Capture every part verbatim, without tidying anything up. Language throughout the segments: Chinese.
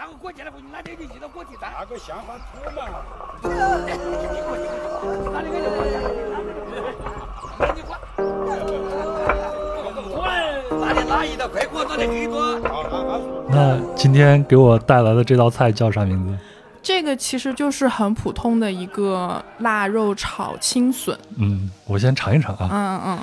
哪个国家的话，你哪天就遇到国体单？ 那个相反土嘛。 你过去，哪里个就过去？哪里过？我哪里哪一道快活做的很多。 那今天给我带来的这道菜叫啥名字？ 这个其实就是很普通的一个腊肉炒青笋。 嗯，我先尝一尝啊。 嗯嗯。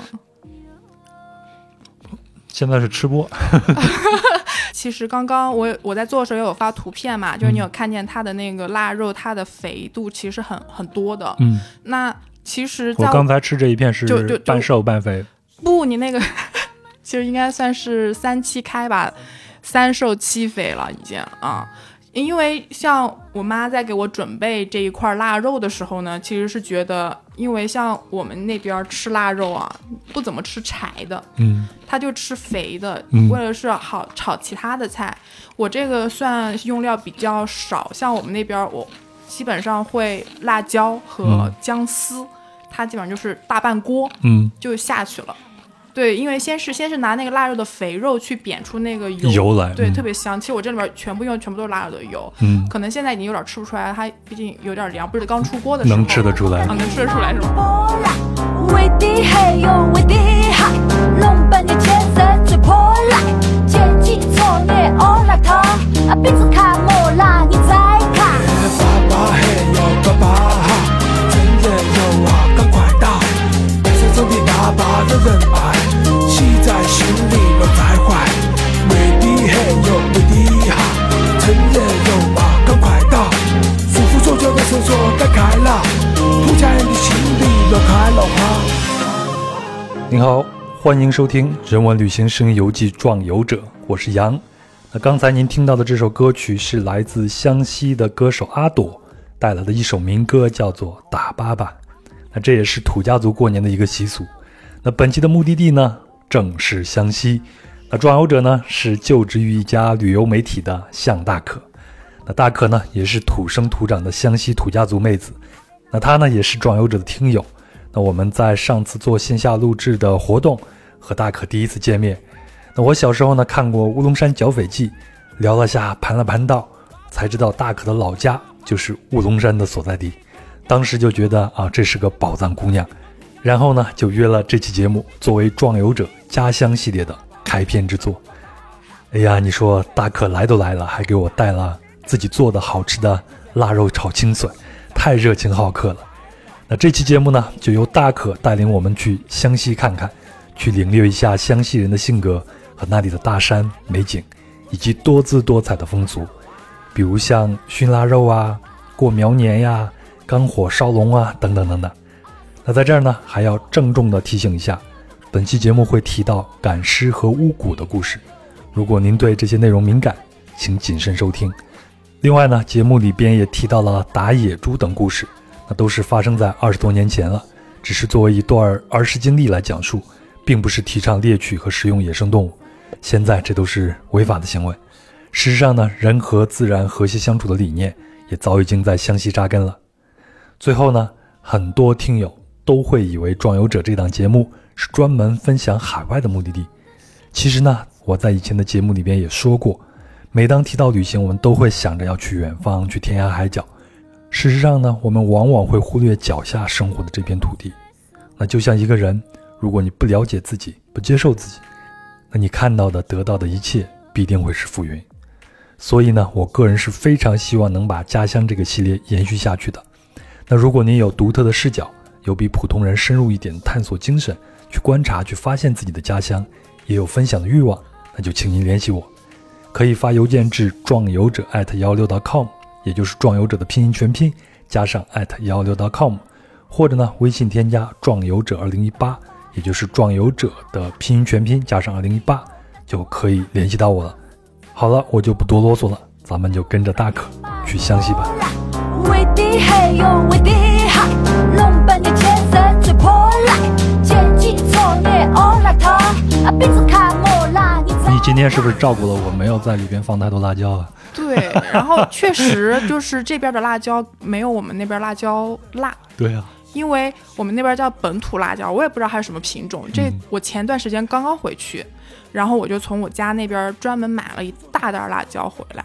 现在是吃播。 其实刚刚我我在做的时候也有发图片嘛，就是你有看见它的那个腊肉，它的肥度其实很很多的。 嗯， 那其实在我, 我刚才吃这一片是半瘦半肥。 不，你那个其实应该算是三七开吧，三瘦七肥了已经啊。因为像我妈在给我准备这一块腊肉的时候呢，其实是觉得，因为像我们那边吃腊肉啊，不怎么吃柴的， 嗯， 她就吃肥的， 嗯， 为了是好炒其他的菜。我这个算用料比较少，像我们那边我基本上会辣椒和姜丝，嗯，它基本上就是大半锅， 嗯， 就下去了。对，因为先是先是拿那个腊肉的肥肉去煸出那个油油来， 对， 嗯， 特别香。其实我这里边全部用全部都是腊肉的油， 嗯， 可能现在已经有点吃不出来，它毕竟有点凉，不是刚出锅的时候能吃得出来， 啊，能吃得出来是吗？ 为的黑哟，为的好，弄半年天生最破烂，阶级错业欧拉头，啊，鼻子看莫拉你再看。 爸爸黑哟，爸爸好，真的有啊，赶快到，深深的大把的人爱。气在心里乱徘徊，为的很有为的好，趁热有嘛赶快到，舒服所有的绳索该开了，土家人的心里乱开了花。 您好，欢迎收听人文旅行声音游记壮游者，我是杨。那刚才您听到的这首歌曲是来自湘西的歌手阿朵带来的一首民歌，叫做《打粑粑》。那这也是土家族过年的一个习俗。那本期的目的地呢，正是湘西。那壮游者呢，是就职于一家旅游媒体的向大可。那大可呢，也是土生土长的湘西土家族妹子。那她呢，也是壮游者的听友。那我们在上次做线下录制的活动和大可第一次见面。那我小时候呢，看过《乌龙山剿匪记》，聊了下盘了盘道，才知道大可的老家就是乌龙山的所在地。当时就觉得啊，这是个宝藏姑娘。然后呢，就约了这期节目作为壮游者家乡系列的开篇之作。哎呀，你说大可来都来了，还给我带了自己做的好吃的腊肉炒青笋，太热情好客了。那这期节目呢，就由大可带领我们去湘西看看，去领略一下湘西人的性格和那里的大山美景，以及多姿多彩的风俗，比如像熏腊肉啊、过苗年呀、干火烧龙啊等等等等。那在这儿呢，还要郑重地提醒一下，本期节目会提到赶尸和巫蛊的故事，如果您对这些内容敏感，请谨慎收听。另外呢，节目里边也提到了打野猪等故事，那都是发生在二十多年前了，只是作为一段儿时经历来讲述，并不是提倡猎取和食用野生动物，现在这都是违法的行为。事实上呢，人和自然和谐相处的理念也早已经在湘西扎根了。最后呢，很多听友都会以为壮游者这档节目是专门分享海外的目的地。其实呢，我在以前的节目里边也说过，每当提到旅行，我们都会想着要去远方，去天涯海角。事实上呢，我们往往会忽略脚下生活的这片土地。那就像一个人，如果你不了解自己，不接受自己，那你看到的得到的一切必定会是浮云。所以呢，我个人是非常希望能把家乡这个系列延续下去的。那如果您有独特的视角，有比普通人深入一点的探索精神，去观察去发现自己的家乡，也有分享的欲望，那就请您联系我，可以发邮件至壮游者 at 一六 点 com， 也就是壮游者的拼音全拼加上 at 一六 点 com， 或者呢微信添加壮游者二零一八，也就是壮游者的拼音全拼加上二零一八，就可以联系到我了。好了，我就不多啰嗦了，咱们就跟着大可去湘西吧。 为的黑哟，为的好，弄半年天生最破烂，阶级错业欧拉头，啊，鼻子看莫拉你再。 你今天是不是照顾了我，没有在里边放太多辣椒啊？ 对，然后确实就是这边的辣椒没有我们那边辣椒辣。 对啊， 因为我们那边叫本土辣椒，我也不知道它是什么品种。这我前段时间刚刚回去，然后我就从我家那边专门买了一大袋辣椒回来。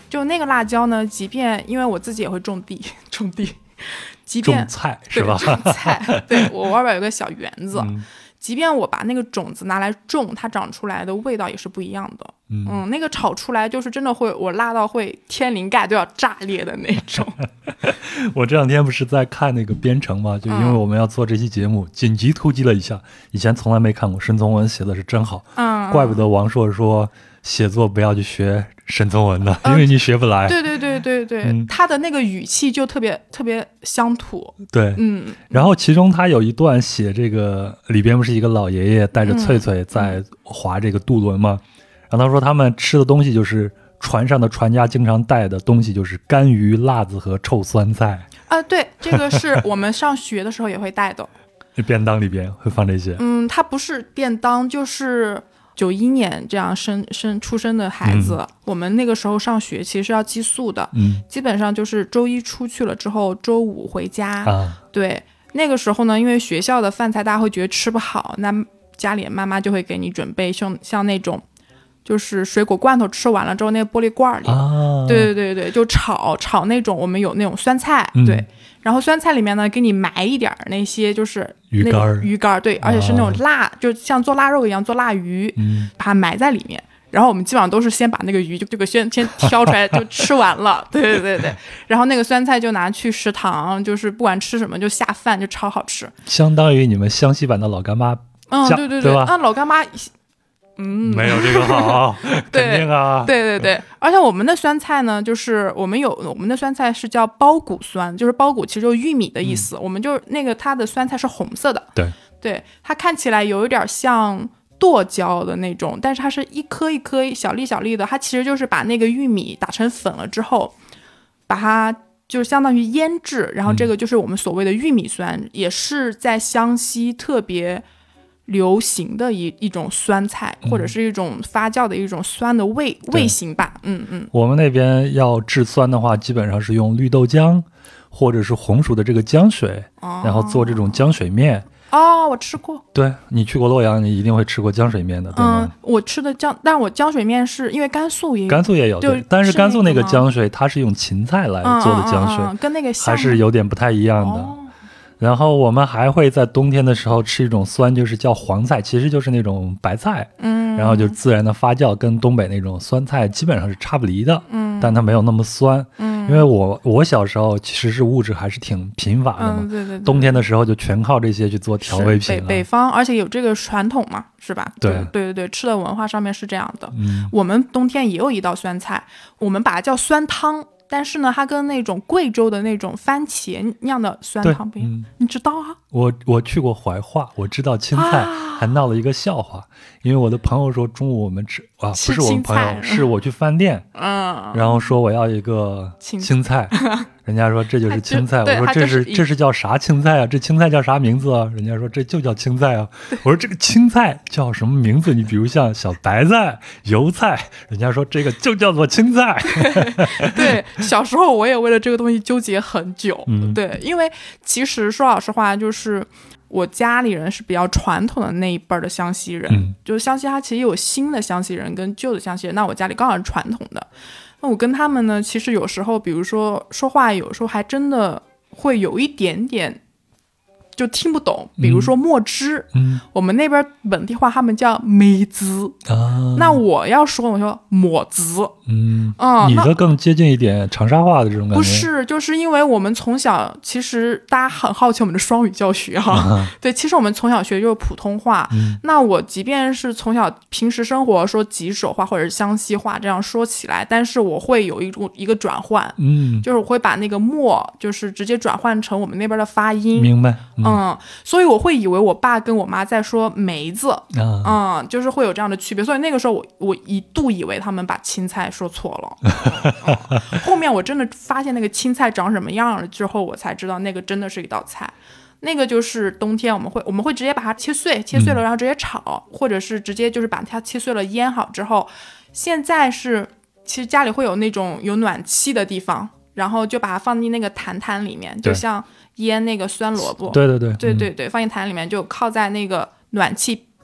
就那个辣椒呢，即便因为我自己也会种地，种地，即便种菜是吧？ 对种菜，对我外边有个小园子。 嗯即便我把那个种子拿来种，它长出来的味道也是不一样的。 嗯, 嗯，那个炒出来就是真的会，我辣到会天灵盖都要炸裂的那种。 我这两天不是在看那个编程嘛，就因为我们要做这期节目，嗯、紧急突击了一下，以前从来没看过申从文写的是真好， 嗯， 怪不得王朔说写作不要去学申从文的，因为你学不来。 对对对对对， 嗯、 他的那个语气就特别特别乡土。 对， 嗯。 然后其中他有一段写这个里边不是一个老爷爷带着翠翠在划这个渡轮吗？嗯、然后他说他们吃的东西就是船上的船家经常带的东西，就是干鱼、辣子和臭酸菜。 啊，对，这个是我们上学的时候也会带的。 便当里边会放这些。 嗯，它不是便当，就是九一年这样生生出生的孩子、嗯，我们那个时候上学其实是要寄宿的， 嗯， 基本上就是周一出去了之后，周五回家。 啊， 对，那个时候呢，因为学校的饭菜大家会觉得吃不好，那家里妈妈就会给你准备像像那种。就是水果罐头吃完了之后，那个玻璃罐里， 啊、 对对对对，就炒炒那种，我们有那种酸菜， 嗯、 对，然后酸菜里面呢，给你埋一点那些就是鱼干， 鱼干，对，而且是那种辣，啊、就像做腊肉一样做腊鱼， 嗯， 把它埋在里面。然后我们基本上都是先把那个鱼就这个先先挑出来就吃完了，对对对对。然后那个酸菜就拿去食堂，就是不管吃什么就下饭，就超好吃。 相当于你们湘西版的老干妈， 嗯，对对对吧？ 啊，老干妈。嗯， 没有这个好，肯定啊， 对对对，而且我们的酸菜呢，就是我们有我们的酸菜是叫包谷酸，就是包谷其实就是玉米的意思，嗯、我们就是那个它的酸菜是红色的， 对对，它看起来有一点像剁椒的那种，但是它是一颗一颗小粒小粒的，它其实就是把那个玉米打成粉了之后，把它就是相当于腌制，然后这个就是我们所谓的玉米酸，嗯、也是在湘西特别流行的一一种酸菜，或者是一种发酵的一种酸的味、嗯、味型吧。嗯嗯。 我们那边要制酸的话，基本上是用绿豆浆，或者是红薯的这个浆水， 哦、 然后做这种浆水面。 哦，我吃过。 对，你去过洛阳，你一定会吃过浆水面的，对吗？ 嗯，我吃的浆，但是我浆水面是因为甘肃也有， 甘肃也有，对，但是甘肃那个浆水它是用芹菜来做的浆水， 嗯嗯嗯嗯、跟那个像还是有点不太一样的。 哦， 然后我们还会在冬天的时候吃一种酸，就是叫黄菜，其实就是那种白菜， 嗯， 然后就自然的发酵，跟东北那种酸菜基本上是差不离的， 嗯， 但它没有那么酸， 嗯， 因为我我小时候其实是物质还是挺贫乏的嘛， 嗯，对对对， 冬天的时候就全靠这些去做调味品了。 北北方，而且有这个传统嘛，是吧？ 对对对对，吃的文化上面是这样的。 嗯， 我们冬天也有一道酸菜，我们把它叫酸汤。但是呢，它跟那种贵州的那种番茄酿的酸汤不一样， 嗯、 你知道啊？ 我我去过怀化，我知道青菜，啊、还闹了一个笑话，因为我的朋友说中午我们吃啊，不是我们朋友，是我去饭店， 嗯， 然后说我要一个青菜，人家说这就是青菜，我说这是这是叫啥青菜啊？这青菜叫啥名字啊？人家说这就叫青菜啊。我说这个青菜叫什么名字？你比如像小白菜、油菜，人家说这个就叫做青菜。 对，小时候我也为了这个东西纠结很久。 嗯， 对，因为其实说老实话，就是我家里人是比较传统的那一辈的湘西人， 嗯、 就是湘西它其实有新的湘西人跟旧的湘西人，那我家里刚好是传统的。那我跟他们呢，其实有时候，比如说说话，有时候还真的会有一点点就听不懂。比如说墨汁， 嗯， 我们那边本地话他们叫梅子啊， 那我要说我说抹子， 嗯嗯， 你的更接近一点长沙话的这种感觉。 不是，就是因为我们从小其实大家很好奇我们的双语教学哈、啊，对，其实我们从小学就是普通话。 嗯， 那我即便是从小平时生活说吉首话或者是湘西话这样说起来，但是我会有一种一个转换， 嗯， 就是我会把那个墨就是直接转换成我们那边的发音。 明白。嗯， 嗯，所以我会以为我爸跟我妈在说梅子， 啊， 嗯，就是会有这样的区别。所以那个时候我我一度以为他们把青菜说错了。嗯、后面我真的发现那个青菜长什么样了之后，我才知道那个真的是一道菜。那个就是冬天我们会我们会直接把它切碎，切碎了然后直接炒，嗯、或者是直接就是把它切碎了腌好之后。现在是其实家里会有那种有暖气的地方，然后就把它放进那个坛坛里面，就像腌那个酸萝卜。 对对对对对对，放进坛里面就靠在那个暖气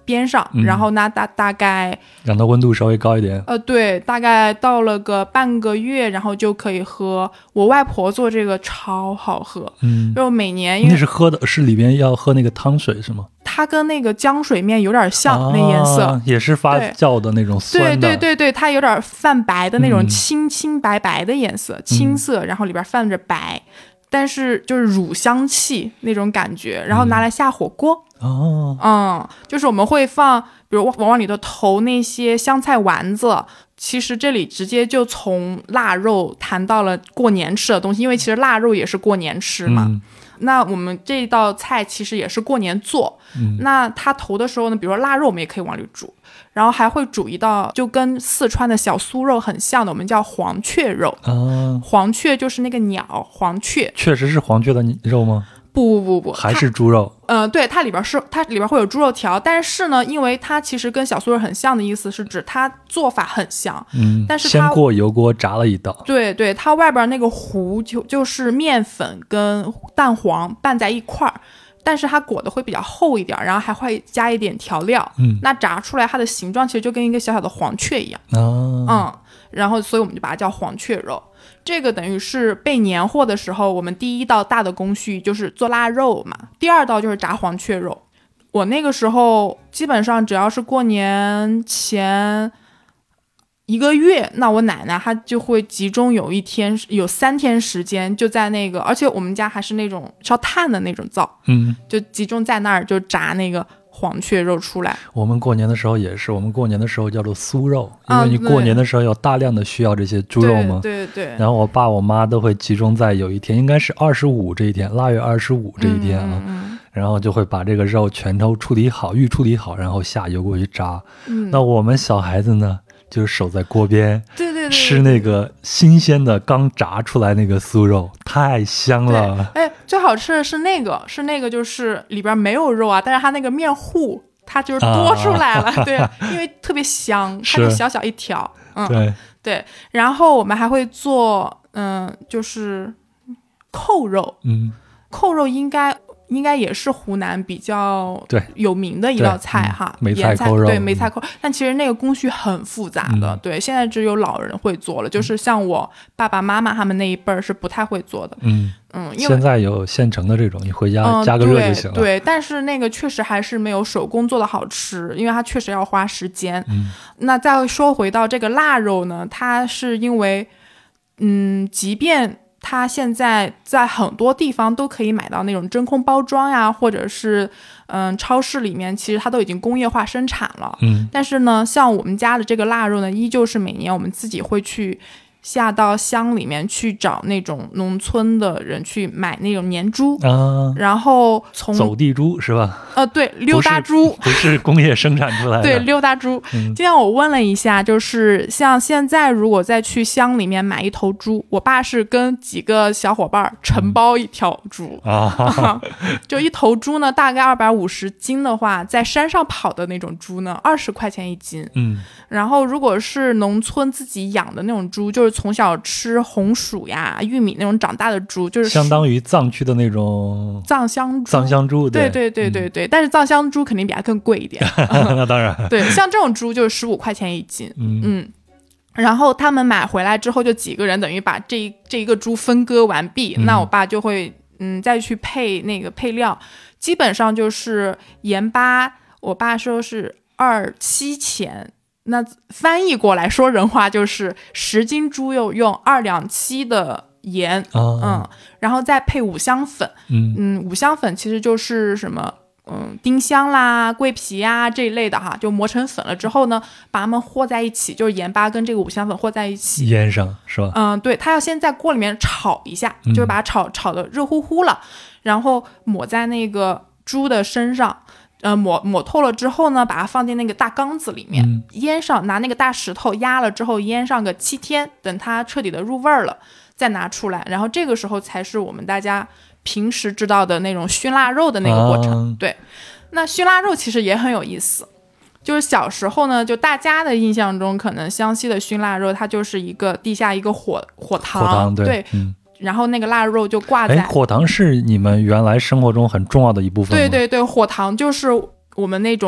边上， 嗯、 然后呢大大概让它温度稍微高一点。 呃，对，大概到了个半个月，然后就可以喝。我外婆做这个超好喝， 嗯， 就每年因为那是喝的是里边要喝那个汤水是吗？ 它跟那个浆水面有点像，啊、那颜色也是发酵的那种酸的。 对对对对，它有点泛白的那种青青白白的颜色，嗯、青色，然后里边泛着白。但是就是乳香气那种感觉，然后拿来下火锅。 哦， 嗯，就是我们会放，比如往里头投那些香菜丸子。其实这里直接就从腊肉谈到了过年吃的东西，因为其实腊肉也是过年吃嘛。嗯、那我们这道菜其实也是过年做。嗯、那它投的时候呢，比如说腊肉我们也可以往里煮，然后还会煮一道就跟四川的小酥肉很像的，我们叫黄雀肉。啊、黄雀就是那个鸟，黄雀。 确实是黄雀的肉吗？ 不不不不， 还是猪肉。 嗯、呃，对，它里边是它里边会有猪肉条，但是呢，因为它其实跟小酥肉很像的意思是指它做法很像， 嗯， 但是它先过油锅炸了一道。 对对，它外边那个糊就就是面粉跟蛋黄拌在一块儿，但是它裹的会比较厚一点，然后还会加一点调料。嗯，那炸出来它的形状其实就跟一个小小的黄雀一样。哦、嗯，然后所以我们就把它叫黄雀肉。这个等于是备年货的时候，我们第一道大的工序就是做腊肉嘛，第二道就是炸黄雀肉。我那个时候基本上只要是过年前一个月，那我奶奶她就会集中有一天有三天时间就在那个，而且我们家还是那种烧炭的那种灶，嗯，就集中在那儿就炸那个黄雀肉出来。 我们过年的时候也是，我们过年的时候叫做酥肉，因为你过年的时候有大量的需要这些猪肉嘛。 对 对, 对, 对。 然后我爸我妈都会集中在有一天，应该是二十五这一天，腊月二十五这一天啊，嗯、然后就会把这个肉全都处理好，预处理好，然后下油锅去炸。嗯、那我们小孩子呢，就是守在锅边， 对对对， 吃那个新鲜的刚炸出来那个酥肉，太香了。 哎，最好吃的是那个，是那个就是里边没有肉啊，但是它那个面糊它就是多出来了，啊、对，因为特别香，它就小小一条，嗯， 对对。然后我们还会做，嗯，就是扣肉，嗯，扣肉应该。应该也是湖南比较有名的一道菜哈， 梅菜扣肉， 对梅菜扣肉，但其实那个工序很复杂的，嗯、对，现在只有老人会做了，就是像我爸爸妈妈他们那一辈儿是不太会做的，嗯嗯，因为现在有现成的这种，你回家加个热就行了， 嗯、对, 对，但是那个确实还是没有手工做的好吃，因为它确实要花时间。嗯，那再说回到这个腊肉呢，它是因为，嗯，即便它现在在很多地方都可以买到那种真空包装呀，或者是嗯超市里面，其实它都已经工业化生产了。嗯，但是呢，像我们家的这个腊肉呢，依旧是每年我们自己会去下到乡里面去找那种农村的人去买那种年猪啊，然后从走地猪是吧？ 呃，对，溜达猪不 是, 不是工业生产出来的， 对，溜达猪。嗯，今天我问了一下，就是像现在如果再去乡里面买一头猪，我爸是跟几个小伙伴承包一条猪、嗯、啊，就一头猪呢，大概二百五十斤的话，在山上跑的那种猪呢，二十块钱一斤。嗯，然后如果是农村自己养的那种猪，就是从小吃红薯呀、玉米那种长大的猪，就是相当于藏区的那种藏香猪。 藏香猪， 对对对对对、嗯，但是藏香猪肯定比它更贵一点。 那当然， 对，像这种猪就是十五块钱一斤。嗯嗯，然后他们买回来之后，就几个人等于把这这一个猪分割完毕，嗯、那我爸就会嗯再去配那个配料，基本上就是盐巴，我爸说是二七钱。那翻译过来说人话就是十斤猪肉用二两七的盐、哦、嗯，然后再配五香粉。 嗯, 嗯五香粉其实就是什么嗯丁香啦、桂皮呀这一类的哈，就磨成粉了之后呢，把它们和在一起，就是盐巴跟这个五香粉和在一起腌上是吧？ 嗯，对，它要先在锅里面炒一下，就是把它炒、嗯、炒的热乎乎了，然后抹在那个猪的身上。呃，抹抹透了之后呢，把它放进那个大缸子里面、嗯、腌上，拿那个大石头压了之后腌上个七天，等它彻底的入味儿了再拿出来，然后这个时候才是我们大家平时知道的那种熏腊肉的那个过程、啊、对。那熏腊肉其实也很有意思，就是小时候呢，就大家的印象中可能湘西的熏腊肉它就是一个地下一个火火塘， 火塘 对, 对、嗯，然后那个腊肉就挂在。 哎，火塘是你们原来生活中很重要的一部分吗？ 对对对，火塘就是我们那种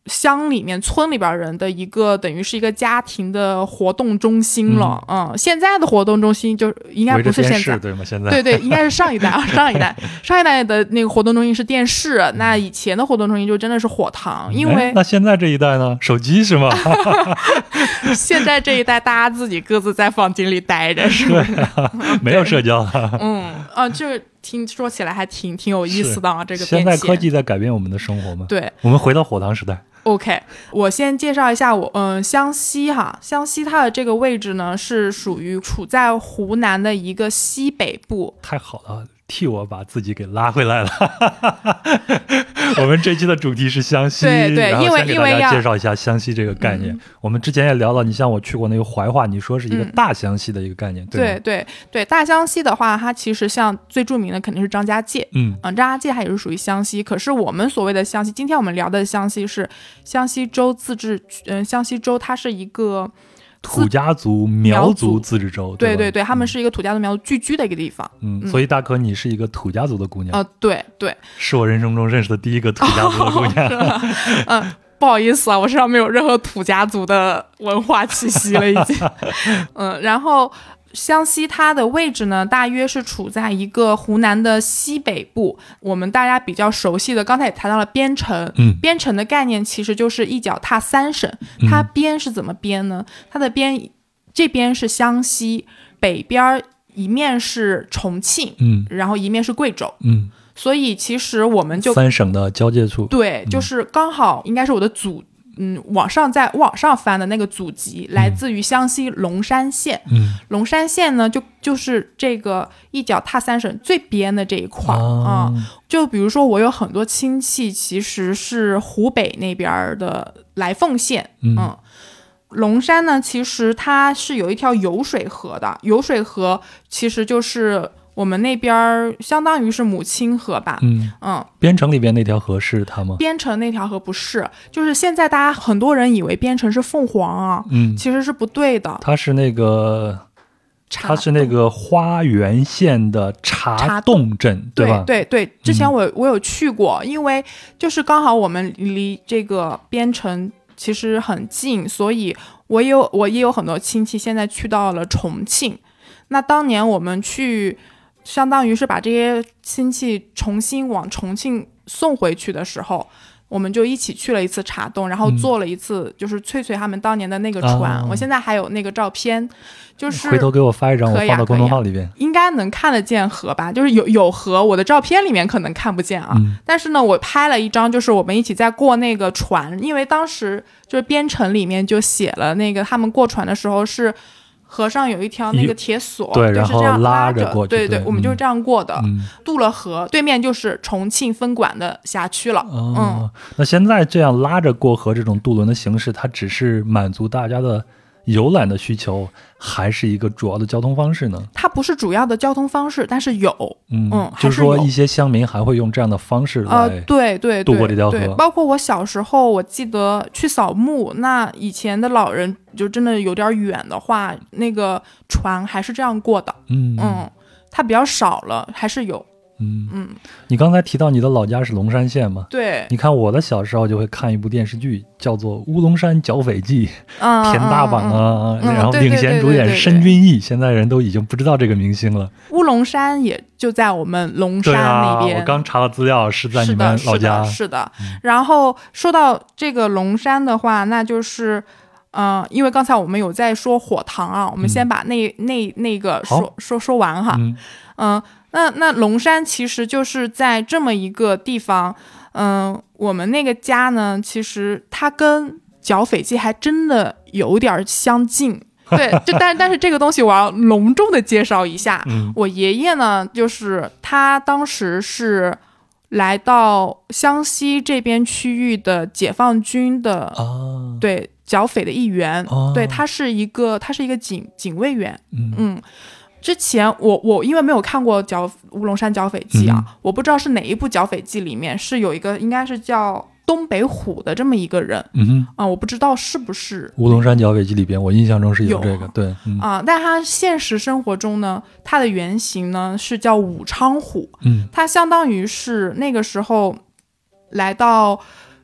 乡里面村里边人的一个等于是一个家庭的活动中心了。嗯，嗯现在的活动中心就应该不是现在， 对吗？现在对对，应该是上一代啊，上一代上一代的那个活动中心是电视，那以前的活动中心就真的是火塘，因为那现在这一代呢，手机是吗？ 现在这一代大家自己各自在房间里待着，是吧？ 没有社交。 嗯啊，就听说起来还挺挺有意思的啊，这个变现在科技在改变我们的生活吗？ 对， 我们回到火塘时代。 OK， 我先介绍一下我嗯、呃、湘西哈，湘西它的这个位置呢是属于处在湖南的一个西北部。 太好了，替我把自己给拉回来了。我们这期的主题是湘西， 对对，因为先给大家介绍一下湘西这个概念。嗯、我们之前也聊了，你像我去过那个怀化，你说是一个大湘西的一个概念，嗯、对对对对，大湘西的话，它其实像最著名的肯定是张家界， 嗯嗯，张家界它也是属于湘西。可是我们所谓的湘西，今天我们聊的湘西是湘西州自治，嗯、呃，湘西州它是一个。 土家族苗族自治州， 对对对，他们是一个土家族苗族聚居的一个地方。 嗯，嗯所以大可你是一个土家族的姑娘。 呃，对对， 是我人生中认识的第一个土家族的姑娘。 哦、嗯，不好意思啊，我身上没有任何土家族的文化气息了，已经。嗯，然后。湘西它的位置呢，大约是处在一个湖南的西北部。我们大家比较熟悉的，刚才也谈到了边城。 嗯， 边城的概念其实就是一脚踏三省。它边是怎么边呢？它的边这边是湘西，北边一面是重庆， 嗯， 然后一面是贵州， 嗯， 所以其实我们就三省的交界处。 对，就是刚好应该是我的祖。嗯，网上在网上翻的那个祖籍来自于湘西龙山县。 嗯， 龙山县呢，就就是这个一脚踏三省最边的这一块啊、 哦嗯。就比如说，我有很多亲戚其实是湖北那边的来凤县。 嗯， 嗯龙山呢，其实它是有一条油水河的，油水河其实就是我们那边相当于是母亲河吧。 嗯嗯， 边城里边那条河是它吗？ 边城那条河不是，就是现在大家很多人以为边城是凤凰啊， 嗯， 其实是不对的。 它是那个，它是那个花垣县的茶洞镇，对吧？ 对对对，之前我、嗯、我有去过，因为就是刚好我们离这个边城其实很近，所以我也有我也有很多亲戚现在去到了重庆。那当年我们去。相当于是把这些亲戚重新往重庆送回去的时候，我们就一起去了一次茶洞，然后坐了一次就是翠翠他们当年的那个船、嗯、我现在还有那个照片，就是回头给我发一张，我放到公众号里边， 应该能看得见河吧，就是有有河，我的照片里面可能看不见啊、 嗯、 但是呢我拍了一张，就是我们一起在过那个船，因为当时就是边城里面就写了那个他们过船的时候是河上有一条那个铁索， 对，然后拉着过去， 对 对, 对，我们就是这样过的、 嗯。 渡了河，对面就是重庆分管的辖区了。 哦、 嗯， 那现在这样拉着过河这种渡轮的形式，它只是满足大家的游览的需求，还是一个主要的交通方式呢？ 它不是主要的交通方式，但是有， 嗯嗯， 就是说一些乡民还会用这样的方式来呃，对对渡过这条河。 对，包括我小时候，我记得去扫墓，那以前的老人就真的有点远的话，那个船还是这样过的。 嗯嗯，它比较少了，还是有。 嗯嗯， 你刚才提到你的老家是龙山县嘛？ 对， 你看我的小时候就会看一部电视剧，叫做《乌龙山剿匪记》， 嗯， 田大榜啊， 嗯、 然后领衔主演申军义，现在人都已经不知道这个明星了。 乌龙山也就在我们龙山那边， 啊、我刚查了资料，是在你们老家。 是的，是的。是的嗯、然后说到这个龙山的话，那就是。嗯、呃，因为刚才我们有在说火塘啊，我们先把那、嗯、那那个说说说完哈。 嗯， 呃、那那龙山其实就是在这么一个地方。嗯、呃，我们那个家呢，其实它跟剿匪记还真的有点相近。对，就但但是这个东西我要隆重的介绍一下。 嗯， 我爷爷呢，就是他当时是。来到湘西这边区域的解放军的、 哦、 对剿匪的一员、 哦、 对他是一个他是一个警警卫员。 嗯嗯，之前我我因为没有看过剿乌龙山剿匪记啊、 嗯， 我不知道是哪一部剿匪记里面是有一个应该是叫东北虎的这么一个人。 嗯啊、呃，我不知道是不是乌龙山剿匪记里边，我印象中是有这个。对啊、嗯呃，但他现实生活中呢，他的原型呢是叫武昌虎。 嗯， 他相当于是那个时候来到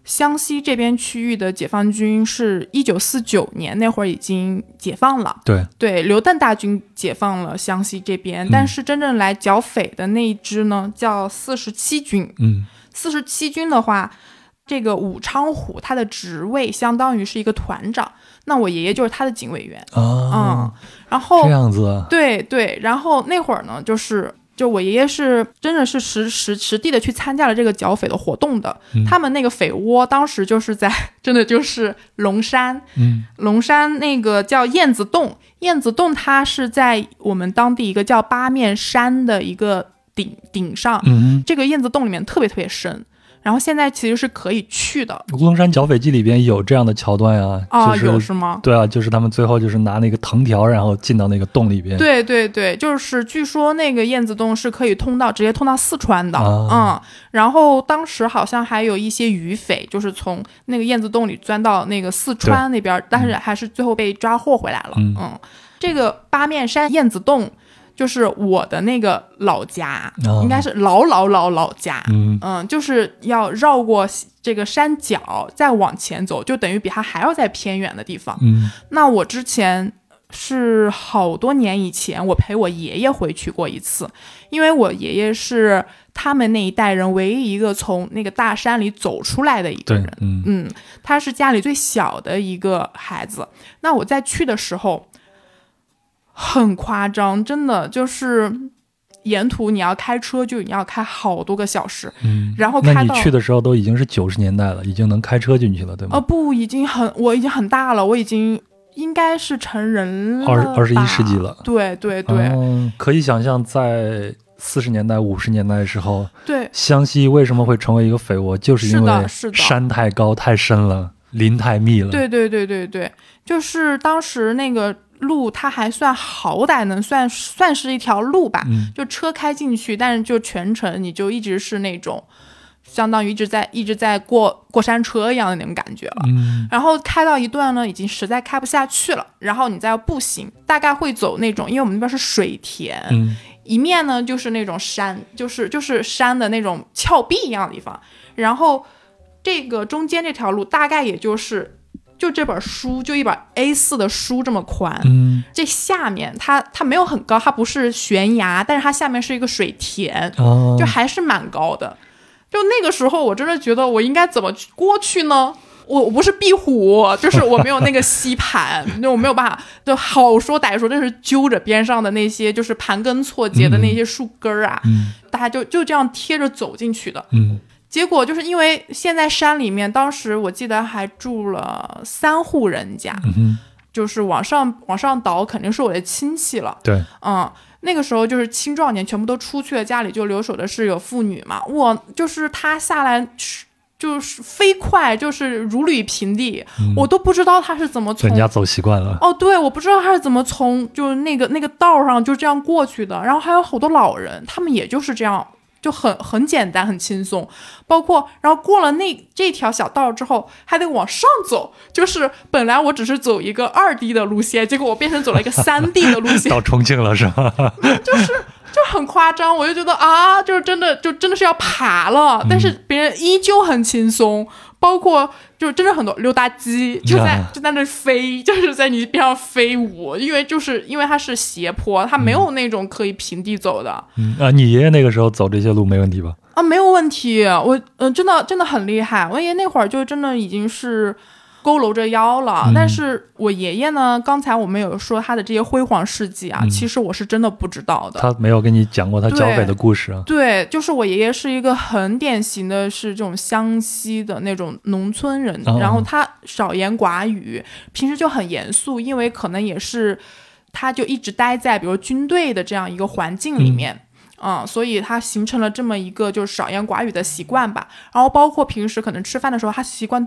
湘西这边区域的解放军是一九四九年那会儿已经解放了， 对对，刘邓大军解放了湘西这边， 嗯、 但是真正来剿匪的那一支呢，叫四十七军。 嗯， 四十七军的话，这个武昌虎他的职位相当于是一个团长，那我爷爷就是他的警卫员啊、哦， 嗯，然后这样子， 对对，然后那会儿呢，就是。就我爷爷是真的是实实实地的去参加了这个剿匪的活动的、嗯、他们那个匪窝当时就是在真的就是龙山， 嗯， 龙山那个叫燕子洞，燕子洞它是在我们当地一个叫八面山的一个顶顶上， 嗯， 这个燕子洞里面特别特别深，然后现在其实是可以去的。 乌龙山剿匪记里边有这样的桥段啊， 啊、 就是、 有是吗？对啊，就是他们最后就是拿那个藤条，然后进到那个洞里边。 对对对，就是据说那个燕子洞是可以通到直接通到四川的， 啊、 嗯，然后当时好像还有一些余匪，就是从那个燕子洞里钻到那个四川那边，但是还是最后被抓获回来了。嗯，嗯这个八面山燕子洞。就是我的那个老家、哦、应该是老老老老家 嗯, 嗯，就是要绕过这个山脚再往前走，就等于比它还要再偏远的地方。 嗯， 那我之前是好多年以前我陪我爷爷回去过一次，因为我爷爷是他们那一代人唯一一个从那个大山里走出来的一个人。 嗯, 嗯，他是家里最小的一个孩子。那我在去的时候很夸张，真的就是沿途你要开车就你要开好多个小时， 嗯， 然后开到那你去的时候都已经是九十年代了，已经能开车进去了，对吗？ 哦，不，已经很，我已经很大了，我已经应该是成人了， 二二十一世纪了。 对对对、 哦，可以想象在四十年代、五十年代的时候， 对湘西为什么会成为一个匪窝，就是因为山太高太深了，林太密了。 对对对对对，就是当时那个。路它还算好歹能算算是一条路吧、 嗯、 就车开进去，但是就全程你就一直是那种相当于一直在一直在过过山车一样的那种感觉了、 嗯、 然后开到一段呢已经实在开不下去了，然后你再要步行，大概会走那种因为我们那边是水田、 嗯、 一面呢就是那种山，就是就是山的那种峭壁一样的地方，然后这个中间这条路大概也就是就这本书就一本 A 四 的书这么宽、 嗯、 这下面它它没有很高，它不是悬崖，但是它下面是一个水田、 哦、 就还是蛮高的。就那个时候我真的觉得我应该怎么过去呢，我我不是壁虎，就是我没有那个吸盘就我没有办法，就好说歹说真是揪着边上的那些就是盘根错节的那些树根啊、 嗯、 大家就就这样贴着走进去的。 嗯， 结果就是因为现在山里面当时我记得还住了三户人家、 嗯、 就是往上往上倒肯定是我的亲戚了。 对， 嗯，那个时候就是青壮年全部都出去了，家里就留守的是有妇女嘛。我就是他下来就是飞快，就是如履平地、嗯、我都不知道他是怎么从人家走习惯了。 哦，对，我不知道他是怎么从就是那个那个道上就这样过去的。然后还有好多老人，他们也就是这样就很很简单很轻松，包括然后过了那这条小道之后还得往上走，就是本来我只是走一个二 D 的路线，结果我变成走了一个三 D 的路线到重庆了是吧？ 就是就很夸张，我就觉得啊，就是真的就真的是要爬了，但是别人依旧很轻松，包括就是真的很多溜达机就在、啊、就在那飞，就是在你边上飞舞，因为就是因为它是斜坡，它没有那种可以平地走的。 嗯啊，你爷爷那个时候走这些路没问题吧？ 啊，没有问题，我嗯、呃、真的真的很厉害，我爷爷那会儿就真的已经是佝偻着腰了、嗯、但是我爷爷呢，刚才我们有说他的这些辉煌事迹啊、嗯、其实我是真的不知道的。 他没有跟你讲过他剿匪的故事啊？ 对, 对，就是我爷爷是一个很典型的是这种湘西的那种农村人、哦、然后他少言寡语，平时就很严肃，因为可能也是他就一直待在比如军队的这样一个环境里面、嗯嗯，所以他形成了这么一个就是少言寡语的习惯吧。然后包括平时可能吃饭的时候他习惯蹲着，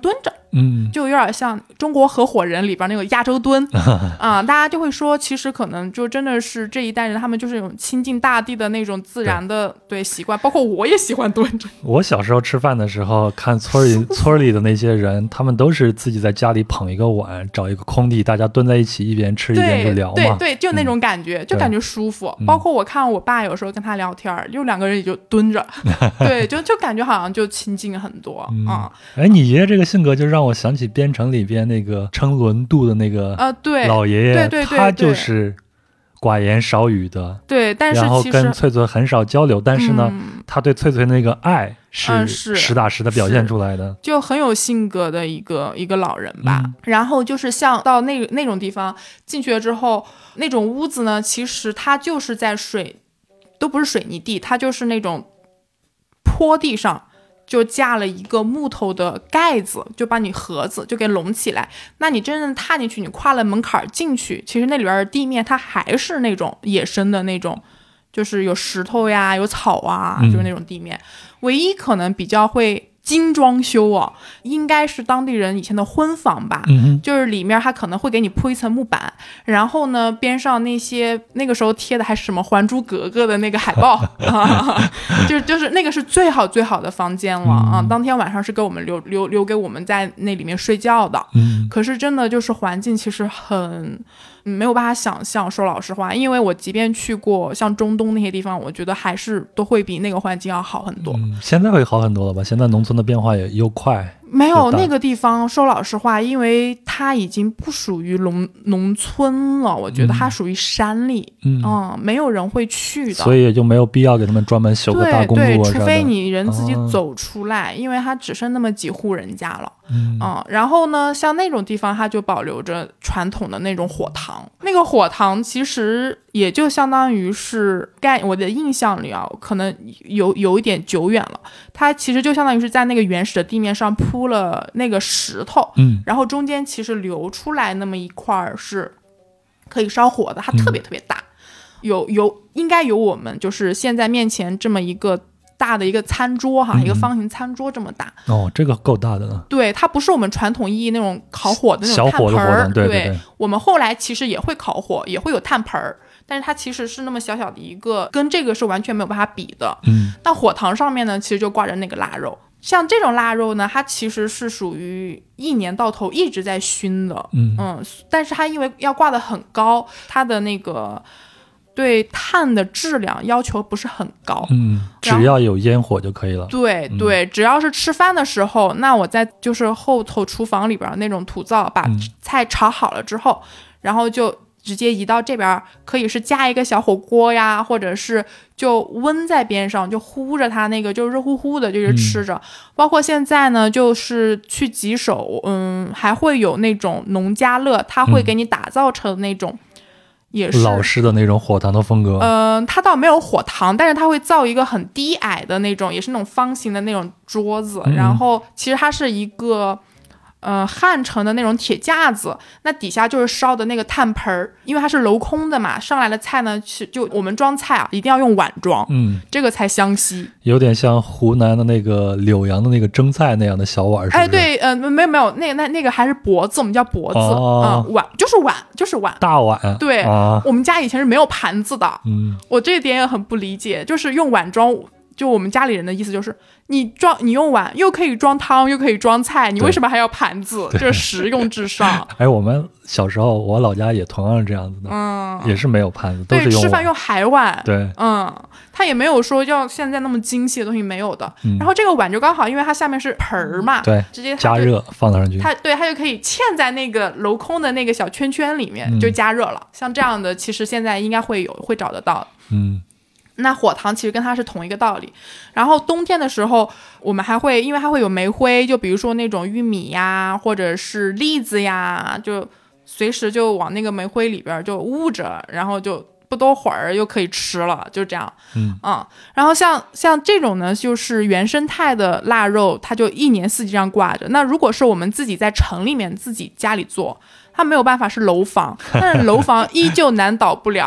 嗯， 就有点像中国合伙人里边那个亚洲蹲啊、大家就会说，其实可能就真的是这一代人，他们就是有亲近大地的那种自然的 对, 对习惯，包括我也喜欢蹲着。 我小时候吃饭的时候，看村里村里的那些人，他们都是自己在家里捧一个碗，找一个空地，大家蹲在一起，一边吃一边就聊嘛。 对对对，就那种感觉， 嗯、 就感觉舒服。包括我看我爸有时候跟他聊天，就两个人也就蹲着，对，就就感觉好像就亲近很多啊。 嗯哎、嗯，你爷爷这个性格就让我想起编程里边那个称轮度的那个呃，对， 老爷爷， 对对 对, 对， 他就是寡言少语的， 对，但是然后其实跟翠翠很少交流，但是呢、嗯，他对翠翠那个爱是实打实的表现出来的， 嗯、就很有性格的一个一个老人吧。嗯、然后就是像到那那种地方进去了之后，那种屋子呢，其实它就是在水，都不是水泥地，它就是那种坡地上。就架了一个木头的盖子，就把你盒子就给拢起来。那你真正踏进去，你跨了门槛进去，其实那里边的地面它还是那种野生的那种，就是有石头呀，有草啊，就是那种地面。嗯、唯一可能比较会精装修哦，应该是当地人以前的婚房吧， 嗯、 就是里面他可能会给你铺一层木板，然后呢边上那些那个时候贴的还是什么《还珠格格》的那个海报啊，就就是那个是最好最好的房间了啊、嗯！当天晚上是给我们留留留给我们在那里面睡觉的， 嗯， 可是真的就是环境其实很。没有办法想象，说老实话，因为我即便去过像中东那些地方，我觉得还是都会比那个环境要好很多。 嗯，现在会好很多了吧？现在农村的变化也又快。 没有那个地方，说老实话，因为它已经不属于农农村了，我觉得它属于山里，嗯，嗯没有人会去的， 所以也就没有必要给他们专门修个大公路啊。 对对，除非你人自己走出来，哦、因为它只剩那么几户人家了，嗯, 嗯，然后呢，像那种地方，它就保留着传统的那种火塘，那个火塘其实也就相当于是概我的印象里啊，可能有有一点久远了，它其实就相当于是在那个原始的地面上铺了那个石头， 嗯， 然后中间其实留出来那么一块是可以烧火的，它特别特别大，嗯、有有应该有我们就是现在面前这么一个大的一个餐桌哈，嗯、一个方形餐桌这么大。 哦，这个够大的了。 对，它不是我们传统意义那种烤火的那种炭盆儿， 对对对。 我们后来其实也会烤火，也会有炭盆儿。但是它其实是那么小小的一个，跟这个是完全没有办法比的。 嗯， 那火塘上面呢，其实就挂着那个腊肉。像这种腊肉呢，它其实是属于一年到头一直在熏的。 嗯嗯，但是它因为要挂得很高，它的那个对碳的质量要求不是很高。 嗯，只要有烟火就可以了。 对对，只要是吃饭的时候，那我在就是后头厨房里边那种土灶，把菜炒好了之后，然后就直接移到这边，可以是加一个小火锅呀，或者是就温在边上，就呼着它那个就热乎乎的，就是吃着。嗯、包括现在呢，就是去吉首，嗯，还会有那种农家乐，它会给你打造成那种。嗯也是老式的那种火塘的风格， 嗯、呃，它倒没有火塘，但是它会造一个很低矮的那种，也是那种方形的那种桌子，嗯、然后其实它是一个。呃，焊成的那种铁架子，那底下就是烧的那个炭盆儿，因为它是镂空的嘛，上来的菜呢，就我们装菜啊，一定要用碗装， 嗯， 这个才香吸。 有点像湖南的那个柳阳的那个蒸菜那样的小碗，是不是？ 哎，对，呃，没有没有，那那那个还是钵子，我们叫钵子， 哦、 嗯，碗就是碗就是碗， 大碗。 对， 啊、 我们家以前是没有盘子的， 嗯， 我这一点也很不理解，就是用碗装。就我们家里人的意思就是，你装你用碗又可以装汤又可以装菜，你为什么还要盘子？就是实用至上。 哎，我们小时候我老家也同样是这样子的， 嗯， 也是没有盘子，都是用对吃饭用海碗。 对， 嗯，它也没有说要现在那么精细的东西没有的。 嗯、 然后这个碗就刚好，因为它下面是盆儿嘛， 对， 直接加热放上去， 它对它就可以嵌在那个镂空的那个小圈圈里面，嗯、就加热了。像这样的，其实现在应该会有会找得到。 嗯。 那火塘其实跟它是同一个道理，然后冬天的时候，我们还会因为它会有煤灰，就比如说那种玉米呀，或者是栗子呀，就随时就往那个煤灰里边就捂着，然后就不多会儿又可以吃了，就这样。 嗯嗯，然后像像这种呢，就是原生态的腊肉，它就一年四季这样挂着。那如果是我们自己在城里面自己家里做，它没有办法是楼房，但是楼房依旧难倒不了。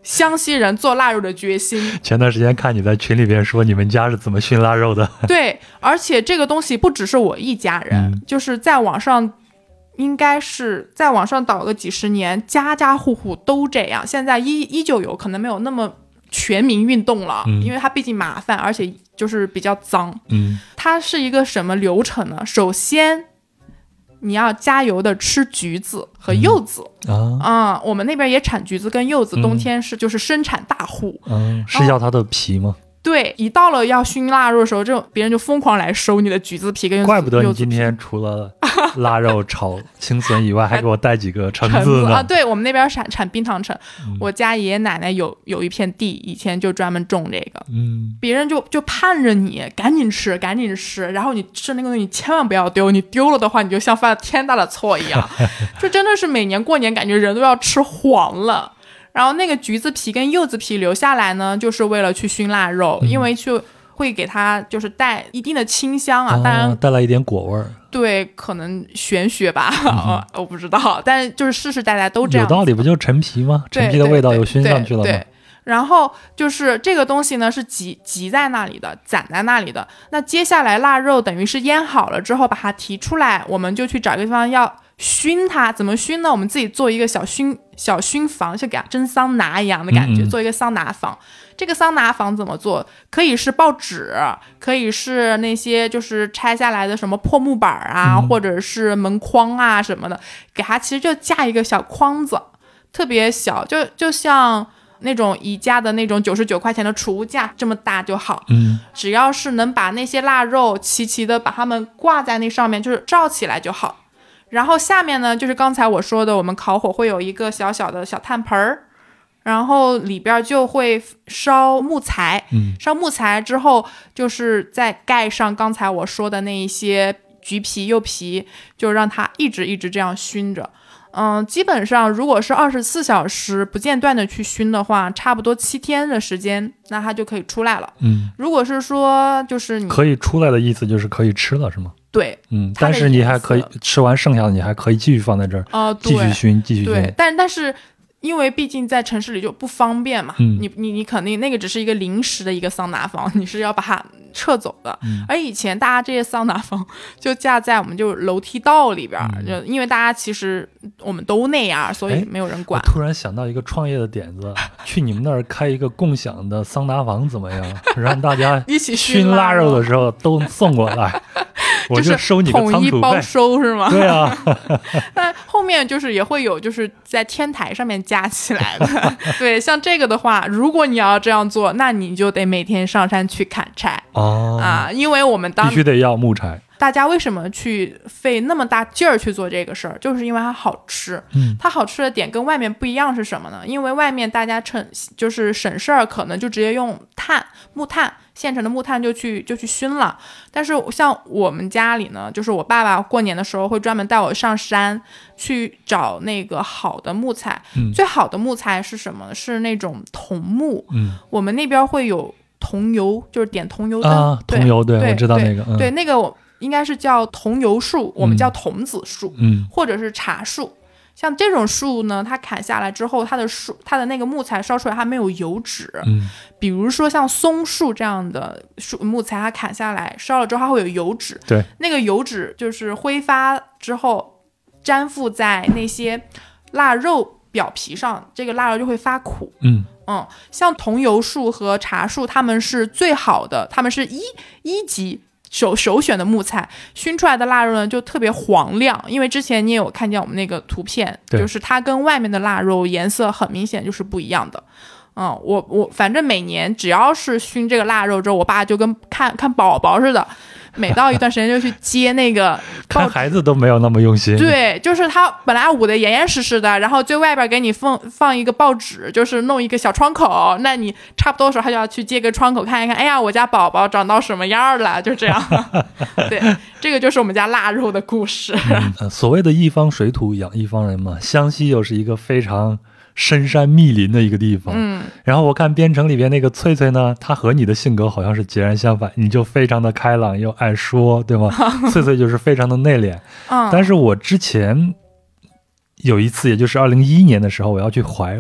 湘西人做腊肉的决心。 前段时间看你在群里边说你们家是怎么熏腊肉的。 对，而且这个东西不只是我一家人， 嗯、 就是在网上应该是在网上倒个几十年，家家户户都这样。现在依依旧有，可能没有那么全民运动了、嗯、因为它毕竟麻烦，而且就是比较脏。 嗯， 它是一个什么流程呢？首先你要加油的吃橘子和柚子、 嗯、啊啊、嗯，我们那边也产橘子跟柚子，冬天是就是生产大户。 嗯，是要它的皮吗？ 对，一到了要熏腊肉的时候，这种别人就疯狂来收你的橘子皮跟柚子皮。 怪不得你今天除了腊肉炒青笋以外，还给我带几个橙子呢。 啊，对，我们那边产产冰糖橙、 嗯， 我家爷爷奶奶有有一片地，以前就专门种这个。 嗯， 别人就就盼着你赶紧吃，赶紧吃，然后你吃那个东西千万不要丢，你丢了的话，你就像犯了天大的错一样。就真的是每年过年，感觉人都要吃黄了。然后那个橘子皮跟柚子皮留下来呢，就是为了去熏腊肉、嗯、因为就会给它就是带一定的清香啊， 哦、 当然带来一点果味儿。 对，可能玄学吧、嗯、我不知道，但是就是世世代代都这样。 有道理，不就是陈皮吗？陈皮的味道又熏上去了吗？ 对对对对，然后就是这个东西呢是集集在那里的，攒在那里的。那接下来腊肉等于是腌好了之后把它提出来，我们就去找一个地方要熏它。怎么熏呢？我们自己做一个小熏小熏房，就给它蒸桑拿一样的感觉，嗯嗯，做一个桑拿房。这个桑拿房怎么做？可以是报纸，可以是那些就是拆下来的什么破木板啊、嗯、或者是门框啊什么的，给它其实就架一个小框子，特别小，就就像那种宜家的那种九十九块钱的储物架这么大就好。 嗯， 只要是能把那些腊肉齐齐的把它们挂在那上面，就是罩起来就好。然后下面呢，就是刚才我说的，我们烤火会有一个小小的小炭盆儿，然后里边就会烧木材。 嗯， 烧木材之后，就是再盖上刚才我说的那一些橘皮、柚皮，就让它一直一直这样熏着。嗯，基本上如果是二十四小时不间断的去熏的话，差不多七天的时间，那它就可以出来了。 嗯， 如果是说就是你可以出来的意思就是可以吃了是吗？ 对， 嗯，但是你还可以吃完剩下的，你还可以继续放在这儿， 呃， 继续熏，继续熏。 对，但但是因为毕竟在城市里就不方便嘛， 嗯、 你你你肯定那个只是一个临时的一个桑拿房，你是要把它撤走的。 嗯、 而以前大家这些桑拿房就架在我们就楼梯道里边， 嗯、 就因为大家其实我们都那样，所以没有人管。 我突然想到一个创业的点子，去你们那儿开一个共享的桑拿房怎么样？让大家一起熏腊肉的时候都送过来。我就收你个仓储费， 统一包收是吗？ 对啊。 那后面就是也会有就是在天台上面架起来的。对，像这个的话，如果你要这样做，那你就得每天上山去砍柴。 哦啊，因为我们当必须得要木柴。 大家为什么去费那么大劲儿去做这个事儿？就是因为它好吃。 嗯， 它好吃的点跟外面不一样是什么呢？因为外面大家趁就是省事儿，可能就直接用炭、木炭。现成的木炭就去就去熏了，但是像我们家里呢，就是我爸爸过年的时候会专门带我上山去找那个好的木材。 嗯、最好的木材是什么？是那种桐木。 嗯， 我们那边会有桐油，就是点桐油灯。 啊，桐油，对， 对， 我知道那个。 对，嗯、对那个我应该是叫桐油树，我们叫桐子树， 嗯， 或者是茶树。像这种树呢，它砍下来之后，它的树，它的那个木材烧出来，它没有油脂。 嗯， 比如说像松树这样的树木材，它砍下来烧了之后，它会有油脂。 对， 那个油脂就是挥发之后粘附在那些腊肉表皮上，这个腊肉就会发苦。 嗯嗯，像桐油树和茶树，它们是最好的，它们是一一级。首首选的木材，熏出来的腊肉呢就特别黄亮，因为之前你也有看见我们那个图片，就是它跟外面的腊肉颜色很明显就是不一样的。嗯，我我反正每年只要是熏这个腊肉之后，我爸就跟看看宝宝似的，每到一段时间就去接那个看孩子都没有那么用心。 对，就是他本来捂得严严实实的，然后最外边给你放放一个报纸，就是弄一个小窗口，那你差不多的时候他就要去接个窗口看一看，哎呀，我家宝宝长到什么样了，就这样。对，这个就是我们家腊肉的故事。 嗯、所谓的一方水土养一方人嘛，湘西又是一个非常深山密林的一个地方。 嗯， 然后我看编程里边那个翠翠呢，她和你的性格好像是截然相反，你就非常的开朗又爱说，对吗？翠翠就是非常的内敛。 嗯， 但是我之前有一次，也就是二零一一年的时候，我要去怀化，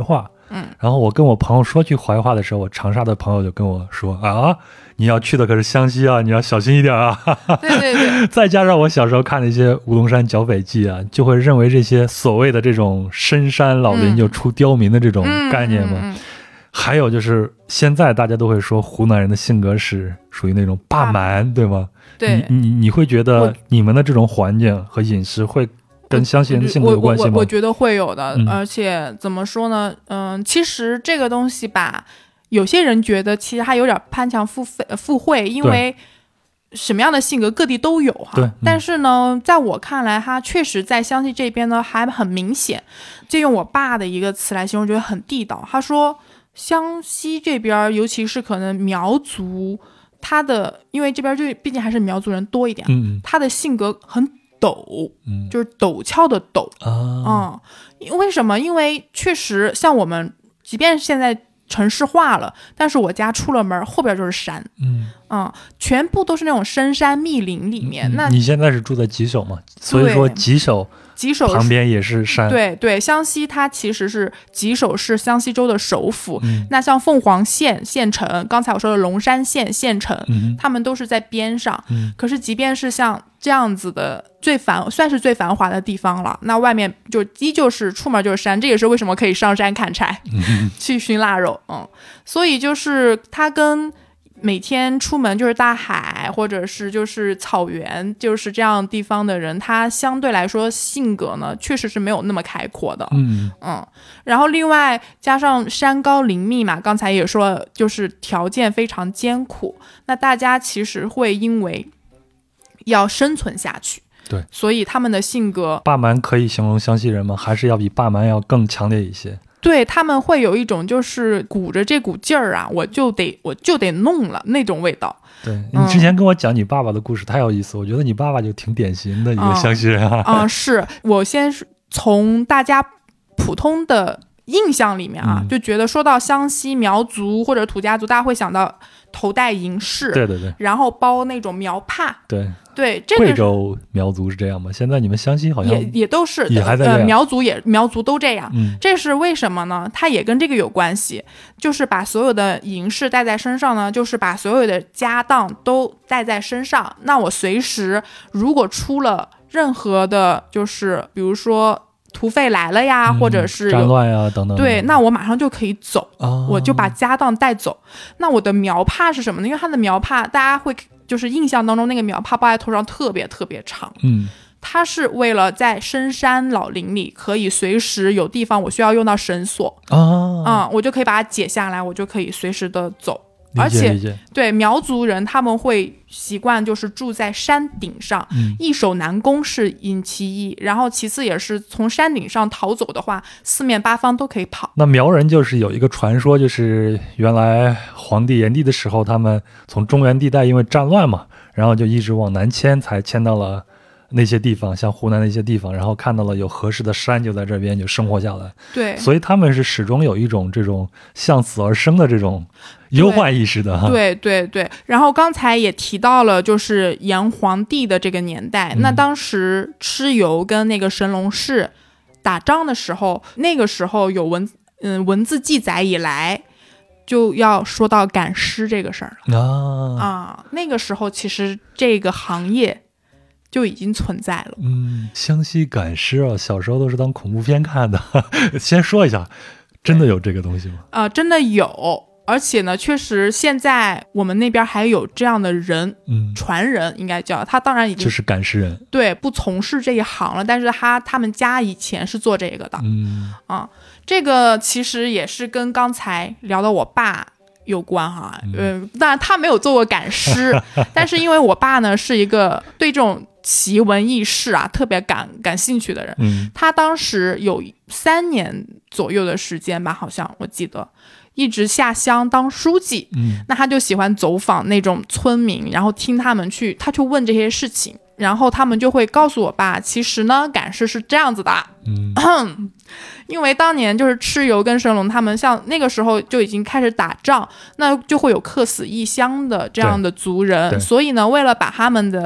嗯， 然后我跟我朋友说句怀化的时候，我长沙的朋友就跟我说啊，你要去的可是湘西啊，你要小心一点啊。 对对对。 再加上我小时候看的一些吴龙山剿匪记啊，就会认为这些所谓的这种深山老林就出刁民的这种概念嘛。 嗯嗯嗯嗯、 还有就是现在大家都会说湖南人的性格是属于那种霸蛮，对吗？ 对， 你你你会觉得你们的这种环境和饮食会跟湘西人的性格有关系吗？ 我 我, 我, 我觉得会有的、 嗯、 而且怎么说呢，嗯，其实这个东西吧，有些人觉得其实还有点攀强附附会，因为什么样的性格各地都有哈。 对、嗯、 但是呢，在我看来，它确实在湘西这边呢还很明显。借用我爸的一个词来形容，觉得很地道。他说，湘西这边，尤其是可能苗族。他的因为这边就毕竟还是苗族人多一点， 嗯， 他的性格很陡， 嗯， 就是陡峭的陡啊， 嗯，为什么？因为确实像我们，即便现在城市化了，但是我家出了门后边就是山， 嗯嗯，全部都是那种深山密林里面。嗯、那你现在是住在吉首嘛？所以说吉首。 吉首旁边也是山， 对对，湘西它其实是吉首是湘西州的首府、 嗯、 那像凤凰县县城，刚才我说的龙山县县城、 嗯、他们都是在边上、 嗯、 可是即便是像这样子的最繁算是最繁华的地方了，那外面就依旧是出门就是山，这也是为什么可以上山砍柴、 嗯、 去熏腊肉。嗯，所以就是它跟每天出门就是大海或者是就是草原就是这样地方的人，他相对来说性格呢确实是没有那么开阔的。 嗯嗯，然后另外加上山高林密嘛，刚才也说了，就是条件非常艰苦，那大家其实会因为要生存下去， 对， 所以他们的性格霸蛮可以形容湘西人吗？还是要比霸蛮要更强烈一些？ 对，他们会有一种就是鼓着这股劲儿啊，我就得我就得弄了那种味道。 对，你之前跟我讲你爸爸的故事、嗯、太有意思，我觉得你爸爸就挺典型的一个湘西人啊。 啊、嗯嗯，是我先从大家普通的印象里面啊、 嗯， 就觉得说到湘西苗族或者土家族，大家会想到头戴银饰， 对对对， 然后包那种苗帕， 对对，这个贵州苗族是这样吗？现在你们湘西好像也也都是， 也还在这样、 呃、苗族也苗族都这样、 嗯， 这是为什么呢？它也跟这个有关系，就是把所有的银饰带在身上呢，就是把所有的家当都带在身上。那我随时如果出了任何的，就是比如说土匪来了呀、嗯、或者是战乱呀等等， 对，那我马上就可以走、 哦、 我就把家当带走。那我的苗帕是什么呢？因为它的苗帕大家会就是印象当中那个苗帕包在头上特别特别长， 嗯， 它是为了在深山老林里可以随时有地方我需要用到绳索啊、 哦嗯，我就可以把它解下来，我就可以随时的走。 而且对苗族人他们会习惯就是住在山顶上、 嗯、 易守难攻是因其一，然后其次也是从山顶上逃走的话四面八方都可以跑。 那苗人就是有一个传说，就是原来皇帝炎帝的时候，他们从中原地带因为战乱嘛，然后就一直往南迁，才迁到了那些地方，像湖南的一些地方，然后看到了有合适的山，就在这边就生活下来。 对， 所以他们是始终有一种这种向死而生的这种忧患意识的哈。 对对对，然后刚才也提到了就是炎黄帝的这个年代、嗯、那当时蚩尤跟那个神农氏打仗的时候，那个时候有文嗯文字记载以来，就要说到赶尸这个事儿了啊啊，那个时候其实这个行业就已经存在了。 嗯，湘西赶尸啊，小时候都是当恐怖片看的。先说一下，真的有这个东西吗？ 啊、呃，真的有，而且呢，确实现在我们那边还有这样的人， 嗯， 传人应该叫他，当然已经就是赶尸人， 对，不从事这一行了，但是他他们家以前是做这个的， 嗯啊，这个其实也是跟刚才聊的我爸有关哈，嗯、呃，当然他没有做过赶尸，但是因为我爸呢是一个对这种奇闻异事啊特别感感兴趣的人， 嗯， 他当时有三年左右的时间吧，好像我记得一直下乡当书记， 嗯， 那他就喜欢走访那种村民，然后听他们去，他去问这些事情，然后他们就会告诉我爸，其实呢赶尸是这样子的， 嗯， 因为当年就是蚩尤跟神农他们像那个时候就已经开始打仗，那就会有客死异乡的这样的族人，所以呢为了把他们的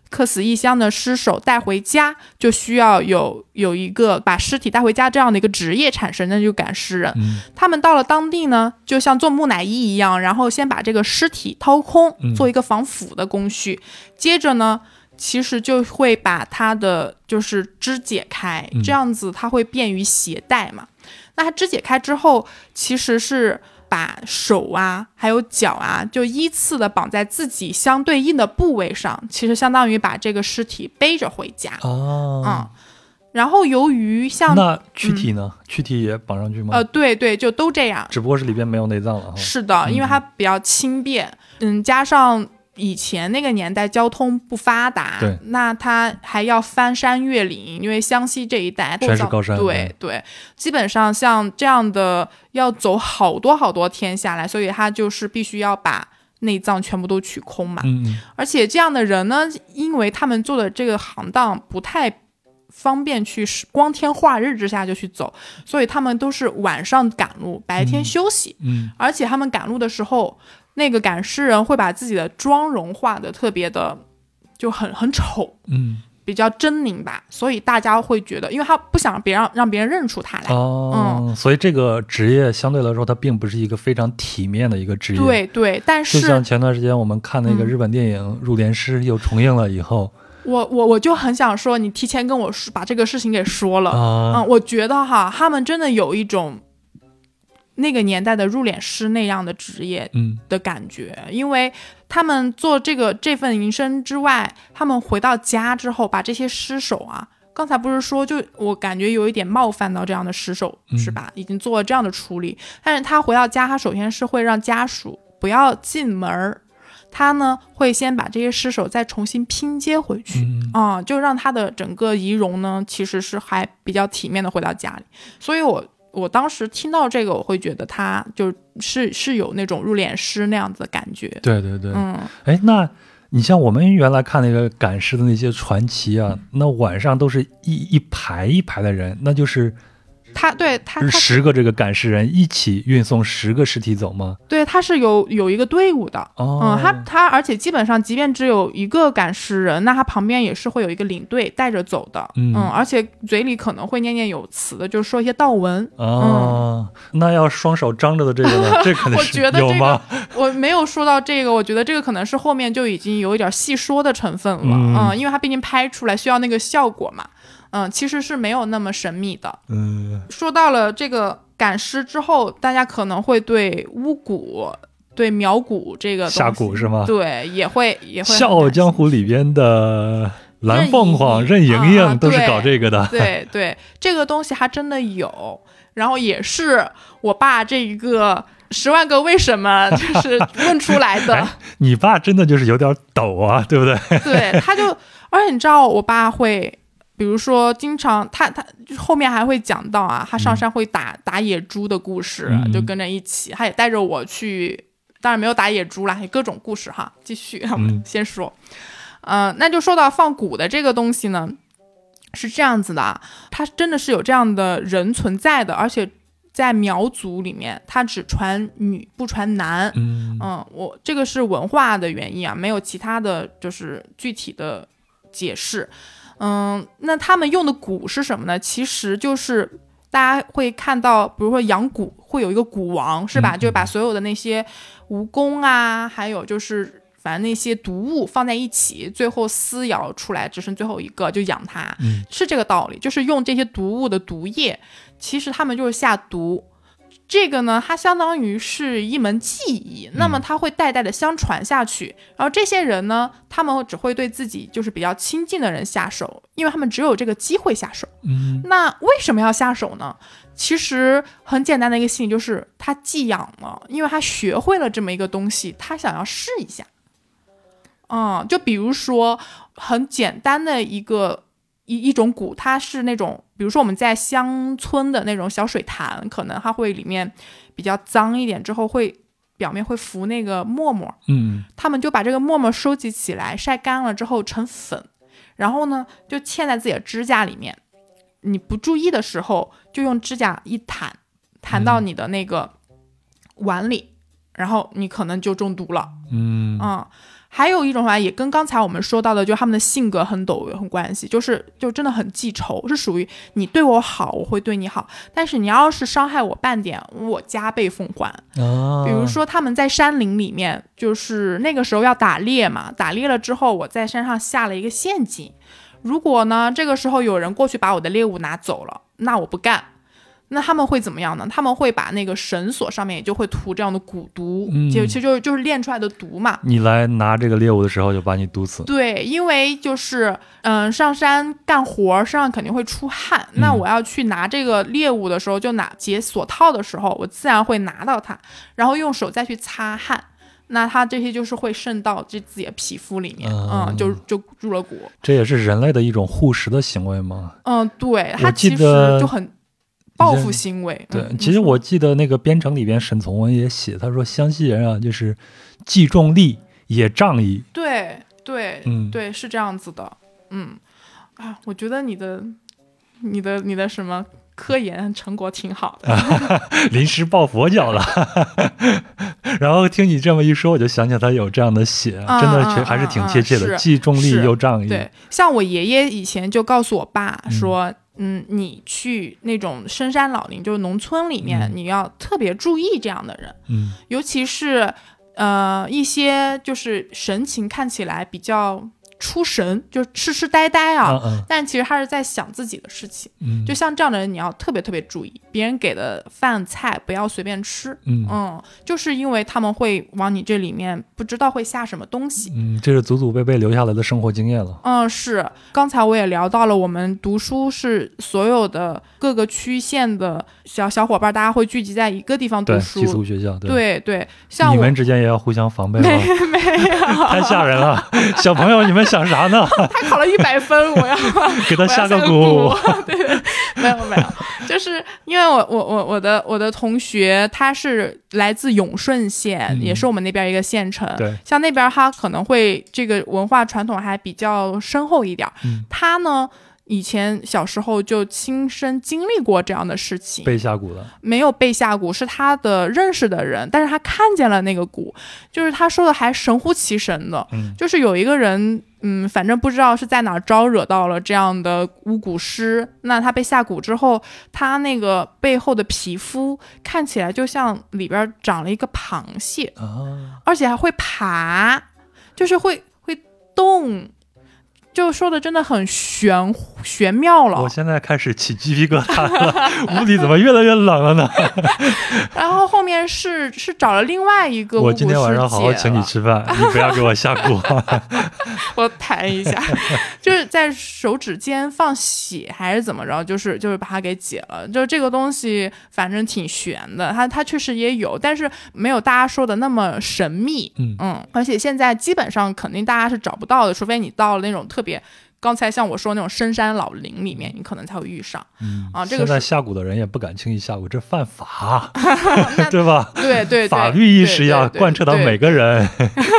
客死异乡的尸首带回家，就需要有有一个把尸体带回家这样的一个职业产生，那就赶尸人、 嗯、 他们到了当地呢，就像做木乃伊一样，然后先把这个尸体掏空，做一个防腐的工序、嗯、接着呢其实就会把它的就是肢解开、嗯、这样子它会便于携带嘛。那它肢解开之后，其实是把手啊还有脚啊就依次的绑在自己相对应的部位上，其实相当于把这个尸体背着回家。 哦， 嗯，然后由于像那躯体呢、嗯、躯体也绑上去吗？ 呃，对对，就都这样， 只不过是里边没有内脏了。 是的，因为它比较轻便，嗯，加上以前那个年代交通不发达， 对， 那他还要翻山越岭，因为湘西这一带全是高山， 对对，基本上像这样的要走好多好多天下来，所以他就是必须要把内脏全部都取空嘛。 嗯， 而且这样的人呢，因为他们做的这个行当不太方便去光天化日之下就去走，所以他们都是晚上赶路，白天休息。 嗯， 而且他们赶路的时候，那个赶尸人会把自己的妆容画的特别的就很很丑， 嗯， 比较狰狞吧，所以大家会觉得，因为他不想让别人让别人认出他来。 哦，嗯，所以这个职业相对来说它并不是一个非常体面的一个职业。 对对，但是就像前段时间我们看那个日本电影《入殓师》又重映了以后， 嗯、我我我就很想说，你提前跟我说把这个事情给说了。 啊、 嗯，我觉得哈，他们真的有一种那个年代的入殓师那样的职业的感觉、嗯、因为他们做这个这份营生之外，他们回到家之后把这些尸首啊，刚才不是说就我感觉有一点冒犯到这样的尸首、嗯、是吧，已经做了这样的处理，但是他回到家，他首先是会让家属不要进门，他呢会先把这些尸首再重新拼接回去、嗯啊、就让他的整个仪容呢其实是还比较体面的回到家里。所以我我当时听到这个，我会觉得他就是是有那种入殓师那样子的感觉。 对对对， 嗯， 哎，那你像我们原来看那个赶尸的那些传奇啊，那晚上都是一一排一排的人，那就是他对他他十个这个赶尸人一起运送十个尸体走吗？ 对，他是有有一个队伍的。 哦， 嗯，他他而且基本上即便只有一个赶尸人，那他旁边也是会有一个领队带着走的。嗯, 嗯而且嘴里可能会念念有词的，就是说一些悼文。 哦、嗯，那要双手张着的这个呢？这可能是有吗？ 我没有说到这个，我觉得这个可能是后面就已经有一点戏说的成分了。嗯, 嗯因为他毕竟拍出来需要那个效果嘛。嗯，其实是没有那么神秘的。 嗯， 说到了这个赶尸之后，大家可能会对巫蛊、对苗蛊这个东西下蛊是吗？ 对，也会也会。 笑傲江湖里边的蓝凤凰、任盈盈、啊、都是搞这个的。 对 对, 对，这个东西还真的有，然后也是我爸这一个十万个为什么就是问出来的。 哎、你爸真的就是有点抖啊，对不对？ 对，他就，而且你知道，我爸会。比如说经常他他后面还会讲到啊，他上山会打、嗯、打野猪的故事、嗯、就跟着一起，他也带着我去，当然没有打野猪啦，有各种故事哈。继续、嗯、先说呃，那就说到放蛊的这个东西呢，是这样子的啊，它真的是有这样的人存在的，而且在苗族里面它只传女不传男。 嗯, 嗯我这个是文化的原因啊，没有其他的就是具体的解释。嗯，那他们用的蛊是什么呢？其实就是大家会看到，比如说养蛊会有一个蛊王，是吧？嗯、就把所有的那些蜈蚣啊，还有就是反正那些毒物放在一起，最后撕咬出来只剩最后一个，就养它、 嗯、 是这个道理。就是用这些毒物的毒液，其实他们就是下毒。这个呢，它相当于是一门技艺，那么它会代代的相传下去、嗯、然后这些人呢，他们只会对自己就是比较亲近的人下手，因为他们只有这个机会下手。 嗯， 那为什么要下手呢？其实很简单的一个心理，就是他寄养了，因为他学会了这么一个东西，他想要试一下。嗯，就比如说很简单的一个一一种蛊，它是那种比如说我们在乡村的那种小水潭，可能它会里面比较脏一点，之后会表面会浮那个沫沫。 嗯， 他们就把这个沫沫收集起来，晒干了之后成粉，然后呢就嵌在自己的指甲里面，你不注意的时候就用指甲一弹弹到你的那个碗里、嗯、 然后你可能就中毒了。 嗯嗯，还有一种话也跟刚才我们说到的，就他们的性格很陡有关系，就是就真的很记仇，是属于你对我好，我会对你好，但是你要是伤害我半点，我加倍奉还。 啊， 比如说他们在山林里面，就是那个时候要打猎嘛，打猎了之后，我在山上下了一个陷阱，如果呢这个时候有人过去把我的猎物拿走了，那我不干。那他们会怎么样呢？他们会把那个绳索上面也就会涂这样的蛊毒， 嗯就其实就是就是炼出来的毒嘛。 你来拿这个猎物的时候就把你毒死。 对，因为就是嗯、呃，上山干活身上肯定会出汗， 嗯那我要去拿这个猎物的时候，就拿解锁套的时候，我自然会拿到它，然后用手再去擦汗。那它这些就是会渗到这自己的皮肤里面， 嗯嗯，就就入了蛊。 这也是人类的一种护食的行为吗？ 嗯，对，它我记其实得就很报复行为。 对， 嗯、 其实我记得那个编程里边沈从文也写，他说湘西人啊，就是既重利也仗义。 对对、 嗯对，是这样子的。嗯啊，我觉得你的你的你的什么科研成果挺好的。 临时抱佛脚了。然后听你这么一说，我就想起他有这样的写， 嗯真的嗯确还是挺贴切的， 嗯是既重利是又仗义。 对，像我爷爷以前就告诉我爸说，嗯，你去那种深山老林，就是农村里面， 嗯你要特别注意这样的人， 嗯尤其是呃一些就是神情看起来比较出神，就痴痴呆呆啊， 嗯但其实他是在想自己的事情。 嗯， 就像这样的人，你要特别特别注意，别人给的饭菜不要随便吃。 嗯嗯，就是因为他们会往你这里面不知道会下什么东西。 嗯，这是祖祖辈辈留下来的生活经验了。 嗯，是。刚才我也聊到了，我们读书是所有的各个区县的小小伙伴，大家会聚集在一个地方读对， 书。 寄宿学校，对对对，像我你们之间也要互相防备吗？ 没有， 太吓人了，小朋友，你们想啥呢？ 他考了一百分，我要给他下个我要蛊。 对，没有没有，就是因为我我我我的我的同学他是来自永顺县， 嗯也是我们那边一个县城。 对， 像那边他可能会这个文化传统还比较深厚一点。 嗯他呢以前小时候就亲身经历过这样的事情， 被下蛊了。 没有被下蛊，是他的认识的人，但是他看见了那个蛊，就是他说的还神乎其神的， 嗯就是有一个人，嗯，反正不知道是在哪儿招惹到了这样的巫蛊师，那他被下蛊之后，他那个背后的皮肤看起来就像里边长了一个螃蟹， 啊， 而且还会爬，就是会会动。就说的真的很玄玄妙了， 我现在开始起鸡皮疙瘩了，屋里怎么越来越冷了呢？ 然后后面是是找了另外一个巫蛊师我今天晚上好好请你吃饭，你不要给我下蛊。 我弹一下，就是在手指间放血还是怎么着，就是就是把它给解了。就这个东西反正挺玄的，它它确实也有，但是没有大家说的那么神秘。 嗯嗯，而且现在基本上肯定大家是找不到的，除非你到了那种特别。刚才像我说那种深山老林里面，你可能才会遇上。 嗯啊，这个现在下蛊的人也不敢轻易下蛊，这犯法，对吧？ 对对对， 法律意识要贯彻到每个人。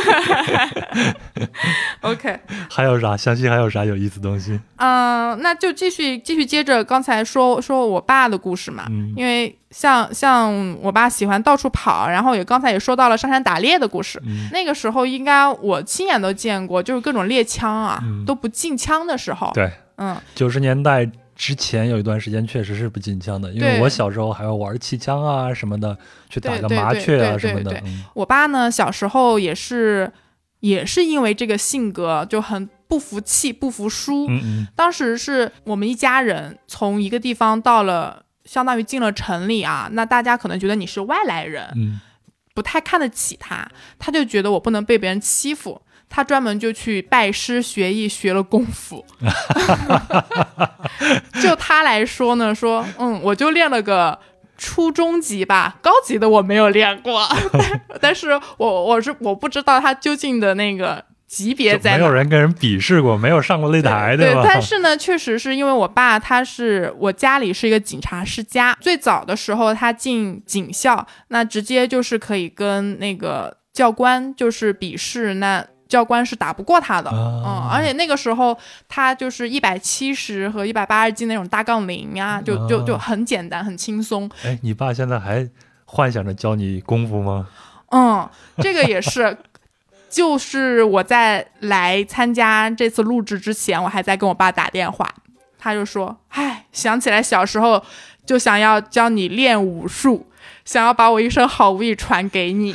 OK， 还有啥？湘西还有啥有意思的东西？ 嗯、呃，那就继续继续接着刚才说说我爸的故事嘛， 嗯、 因为像像我爸喜欢到处跑，然后也刚才也说到了上山打猎的故事。 嗯、 那个时候应该我亲眼都见过，就是各种猎枪啊、 嗯、 都不进枪的时候。 对， 嗯， 九十年代之前有一段时间确实是不进枪的，因为我小时候还要玩气枪啊什么的，去打个麻雀啊什么的。嗯、 我爸呢，小时候也是也是因为这个性格就很不服气、不服输。 嗯嗯， 当时是我们一家人从一个地方到了。相当于进了城里啊，那大家可能觉得你是外来人， 嗯， 不太看得起他，他就觉得我不能被别人欺负，他专门就去拜师学艺，学了功夫。就他来说呢，说嗯，我就练了个初中级吧，高级的我没有练过，但是我我是我不知道他究竟的那个。级别在没有人跟人比试过，没有上过擂台， 对吧？ 对，但是呢，确实是因为我爸他是我家里是一个警察世家，最早的时候他进警校，那直接就是可以跟那个教官就是比试，那教官是打不过他的， 啊、 嗯，而且那个时候他就是一百七十和一百八十斤那种大杠铃呀、啊，就就就很简单，很轻松。 哎，你爸现在还幻想着教你功夫吗？ 嗯，这个也是。就是我在来参加这次录制之前，我还在跟我爸打电话，他就说：“哎，想起来小时候就想要教你练武术，想要把我一身好武艺传给你。”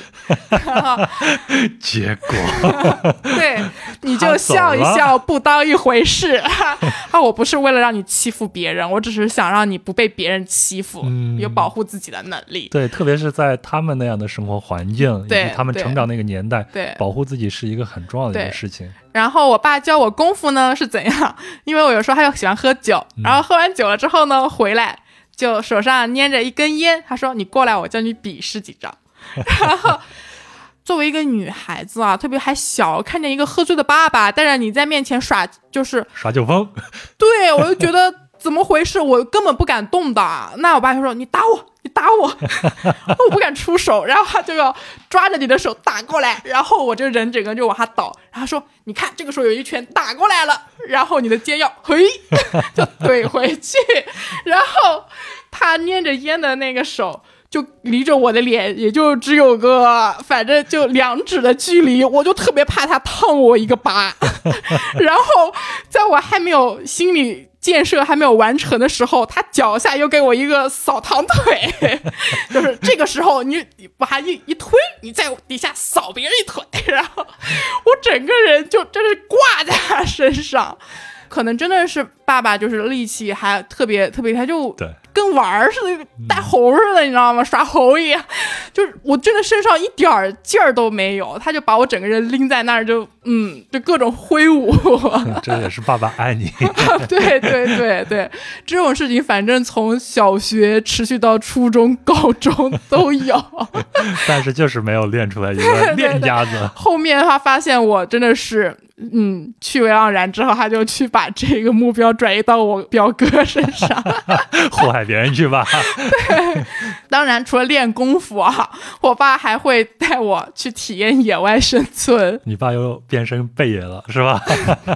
结果对，你就笑一笑，不当一回事。啊，我不是为了让你欺负别人，我只是想让你不被别人欺负，嗯、有保护自己的能力。 对，特别是在他们那样的生活环境，以及他们成长那个年代， 对， 保护自己是一个很重要的一个事情。 然后我爸教我功夫呢是怎样，因为我有时候还有喜欢喝酒，然后喝完酒了之后呢，回来就手上捏着一根烟，他说：“你过来，我教你比试几招。”然后。作为一个女孩子啊，特别还小，看见一个喝醉的爸爸带着你在面前耍，就是耍酒疯， 对，我就觉得怎么回事，我根本不敢动的。那我爸就说：“你打我，你打我。”我不敢出手，然后他就要抓着你的手打过来，然后我这人整个就往下倒，然后说：“你看，这个时候有一拳打过来了，然后你的肩要嘿就怼回去，然后他捏着烟的那个手。”就离着我的脸也就只有个反正就两指的距离，我就特别怕他烫我一个疤。然后在我还没有心理建设还没有完成的时候，他脚下又给我一个扫堂腿，就是这个时候你把他一一推，你在底下扫别人一腿，然后我整个人就真是挂在他身上。可能真的是爸爸就是力气还特别特别，他就跟玩似的，带猴似的，你知道吗？耍猴一样，就是我真的身上一点劲儿都没有，他就把我整个人拎在那儿，就嗯，就各种挥舞。 这也是爸爸爱你。 对对对对，这种事情反正从小学持续到初中、高中都有， 但是就是没有练出来一个练家子。对对对， 后面他发现我真的是。嗯，趣味盎然之后，他就去把这个目标转移到我表哥身上， 祸害别人去吧。 对，当然除了练功夫啊，我爸还会带我去体验野外生存。 你爸又变身贝爷了，是吧？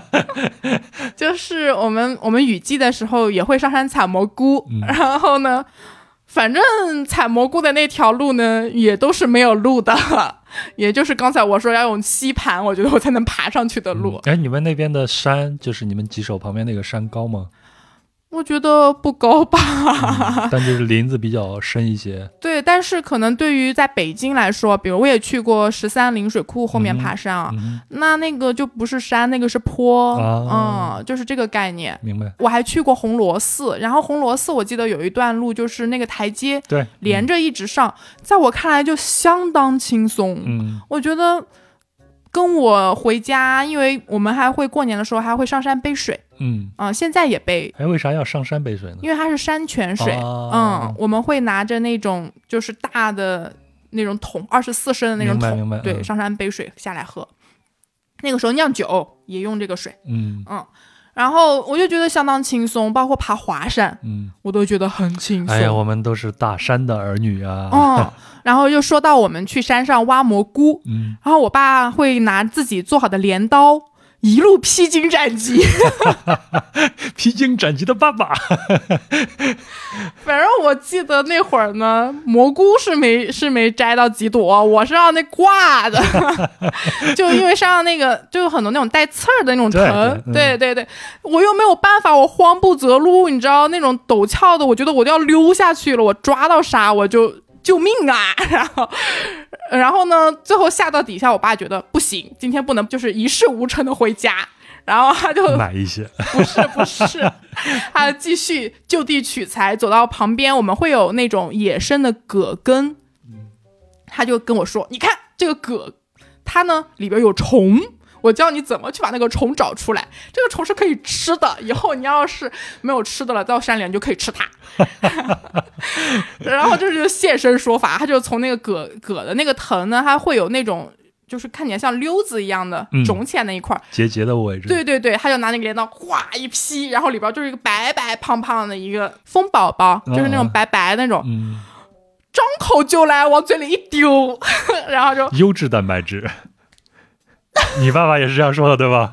就是我们我们雨季的时候也会上山采蘑菇，嗯、然后呢。反正采蘑菇的那条路呢，也都是没有路的，也就是刚才我说要用吸盘，我觉得我才能爬上去的路。 哎、嗯，你们那边的山，就是你们吉首旁边那个山高吗？ 我觉得不高吧、 嗯，但就是林子比较深一些。 对，但是可能对于在北京来说，比如我也去过十三陵水库后面爬山啊、嗯嗯，那那个就不是山，那个是坡，啊、嗯，就是这个概念。 明白。 我还去过红螺寺，然后红螺寺我记得有一段路就是那个台阶， 对， 连着一直上，嗯、在我看来就相当轻松。 嗯， 我觉得。跟我回家，因为我们还会过年的时候还会上山背水， 嗯啊、呃，现在也背。 哎，为啥要上山背水呢？ 因为它是山泉水， 哦、 嗯，我们会拿着那种就是大的那种桶，二十四升的那种桶， 明白明白对、嗯，上山背水下来喝。那个时候酿酒也用这个水， 嗯嗯。然后我就觉得相当轻松，包括爬华山， 嗯， 我都觉得很轻松。 哎呀，我们都是大山的儿女啊。 哦，然后又说到我们去山上挖蘑菇， 嗯， 然后我爸会拿自己做好的镰刀，一路披荆斩棘。 披荆斩棘的爸爸。 反正我记得那会儿呢，蘑菇是没是没摘到几朵，我是让那挂的。就因为山上那个就有很多那种带刺儿的那种藤，对 对, 对, 对, 对，我又没有办法，我慌不择路，你知道那种陡峭的，我觉得我都要溜下去了，我抓到啥我就救命啊！然后，然后呢，最后下到底下，我爸觉得不行，今天不能就是一事无成的回家。然后他就买一些， 不是不是，他继续就地取材，走到旁边，我们会有那种野生的葛根，他就跟我说：“你看这个葛，它呢里边有虫，我教你怎么去把那个虫找出来。这个虫是可以吃的，以后你要是没有吃的了，到山里你就可以吃它。”然后这就是现身说法，他就从那个葛葛的那个藤呢，它会有那种。就是看起来像溜子一样的肿起来那一块、嗯、 结节的位置， 对对对，他就拿那个镰刀哗一劈，然后里边就是一个白白胖胖的一个蜂宝宝、嗯、就是那种白白的那种、 嗯、 张口就来，往嘴里一丢，然后就优质蛋白质。 你爸爸也是这样说的对吧？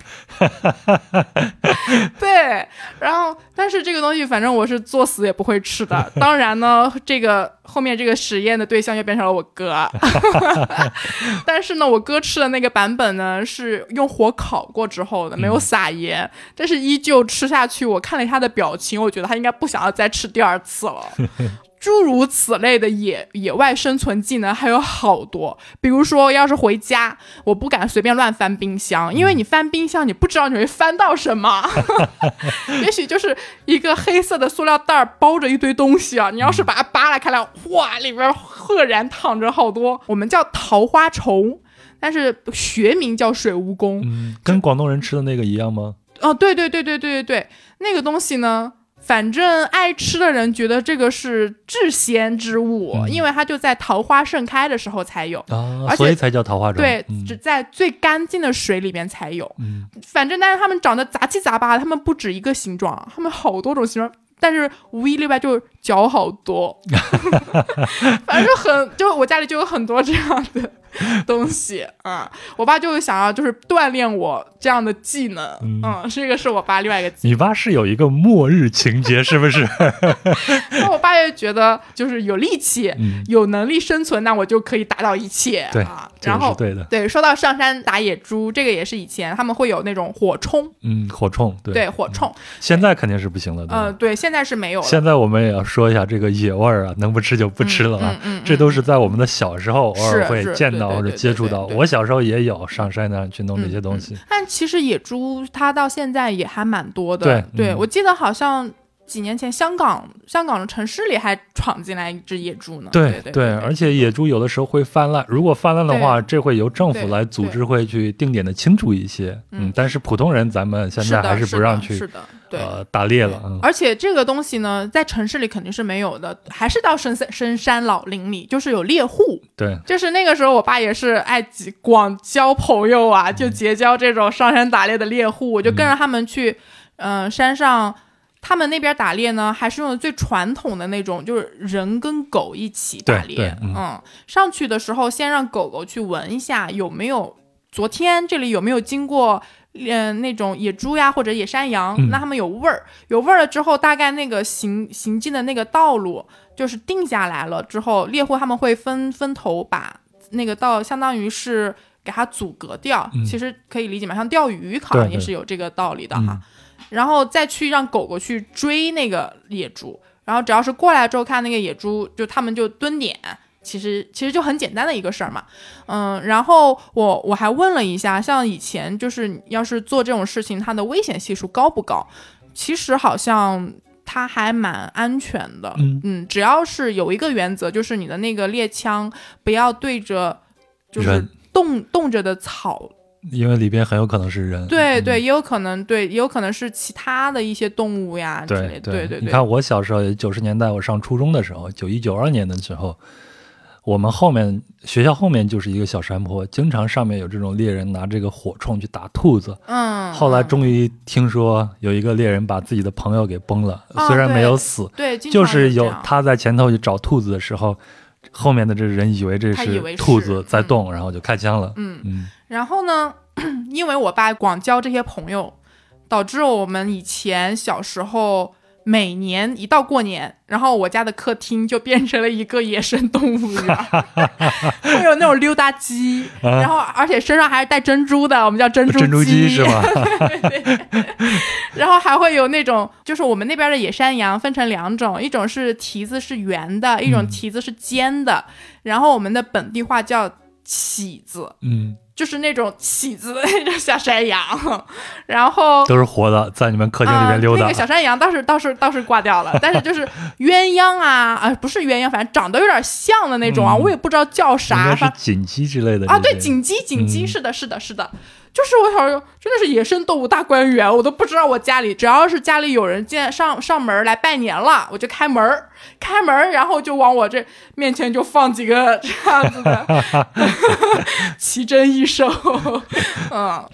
对，然后但是这个东西反正我是作死也不会吃的。当然呢，这个后面这个实验的对象就变成了我哥。但是呢，我哥吃的那个版本呢是用火烤过之后的，没有撒盐，嗯、但是依旧吃下去。我看了他的表情，我觉得他应该不想要再吃第二次了。诸如此类的野野外生存技能还有好多，比如说要是回家，我不敢随便乱翻冰箱，因为你翻冰箱你不知道你会翻到什么。也许就是一个黑色的塑料袋包着一堆东西啊，你要是把它扒拉开来，哇，里边赫然躺着好多，我们叫桃花虫，但是学名叫水蜈蚣。 嗯，跟广东人吃的那个一样吗？ 哦，对对对对对对对，那个东西呢，反正爱吃的人觉得这个是至鲜之物、嗯、因为它就在桃花盛开的时候才有、 啊、 而且所以才叫桃花虫。 对、 嗯、 只在最干净的水里面才有、 嗯、 反正但是它们长得杂七杂八，它们不止一个形状，它们好多种形状，但是无一例外就是脚好多。反正很就我家里就有很多这样的东西啊、嗯，我爸就想要就是锻炼我这样的技能，嗯，嗯这个是我爸另外一个技能。 你爸是有一个末日情节是不是？ 那我爸也觉得就是有力气、嗯、有能力生存，那我就可以达到一切。 对啊，然后对的。 对，说到上山打野猪，这个也是以前他们会有那种火铳， 嗯，火铳，对对火铳、嗯， 现在肯定是不行了。 嗯、呃，对，现在是没有了。 现在我们也要说一下这个野味啊，能不吃就不吃了啊。 嗯嗯嗯嗯、 这都是在我们的小时候偶尔会见到或者接触到。我小时候也有上山那去弄这些东西、嗯嗯、 但其实野猪它到现在也还蛮多的。 对对、 嗯、 我记得好像几年前香港香港的城市里还闯进来一只野猪呢。 对对, 对, 对, 对，而且野猪有的时候会泛滥，如果泛滥的话，这会由政府来组织会去定点的清除一些。嗯，但是普通人咱们现在还是不让去是的对呃打猎了、嗯、 而且这个东西呢在城市里肯定是没有的，还是到深深山老林里，就是有猎户。 对， 就是那个时候我爸也是爱广交朋友啊，就结交这种上山打猎的猎户、嗯、我就跟着他们去嗯、呃、山上。他们那边打猎呢还是用的最传统的那种，就是人跟狗一起打猎。 嗯, 嗯，上去的时候先让狗狗去闻一下有没有昨天这里有没有经过呃那种野猪呀或者野山羊、嗯、那他们有味儿，有味儿了之后大概那个行行进的那个道路就是定下来了之后，猎户他们会分分头把那个道相当于是给它阻隔掉、嗯、其实可以理解嘛，像钓鱼好像也是有这个道理的哈。然后再去让狗狗去追那个野猪，然后只要是过来之后看那个野猪，就他们就蹲点，其实其实就很简单的一个事儿嘛。嗯，然后我我还问了一下，像以前就是要是做这种事情，它的危险系数高不高？其实好像它还蛮安全的。嗯嗯，只要是有一个原则，就是你的那个猎枪不要对着就是动动着的草。 因为里边很有可能是人， 对对、嗯，也有可能，对，也有可能是其他的一些动物呀之类的。对对对， 你看我小时候，九十年代我上初中的时候，九一九二年的时候，我们后面学校后面就是一个小山坡，经常上面有这种猎人拿这个火铳去打兔子。嗯，后来终于听说有一个猎人把自己的朋友给崩了，嗯、虽然没有死， 对， 就是有他在前头去找兔子的时候。后面的这人以为这是兔子在动，然后就开枪了。 嗯嗯，然后呢，因为我爸广交这些朋友，导致我们以前小时候每年一到过年，然后我家的客厅就变成了一个野生动物园，会有那种溜达鸡、啊，然后而且身上还是带珍珠的，我们叫珍珠鸡， 珍珠鸡是吗？ 对对对。然后还会有那种，就是我们那边的野山羊分成两种，一种是蹄子是圆的，一种蹄子是尖的，嗯、然后我们的本地话叫起子，嗯。就是那种起子的那种小山羊，然后都是活的，在你们客厅里面溜达。 呃、那个小山羊倒是倒是倒是挂掉了，但是就是鸳鸯啊啊，不是鸳鸯，反正长得有点像的那种啊，嗯、我也不知道叫啥。 应该是锦鸡之类的啊，对，锦鸡，锦鸡、嗯，是的，是的，是的。就是我小时候真的是野生动物大观园，我都不知道我家里只要是家里有人进上上门来拜年了，我就开门开门，然后就往我这面前就放几个这样子的奇珍异兽。嗯，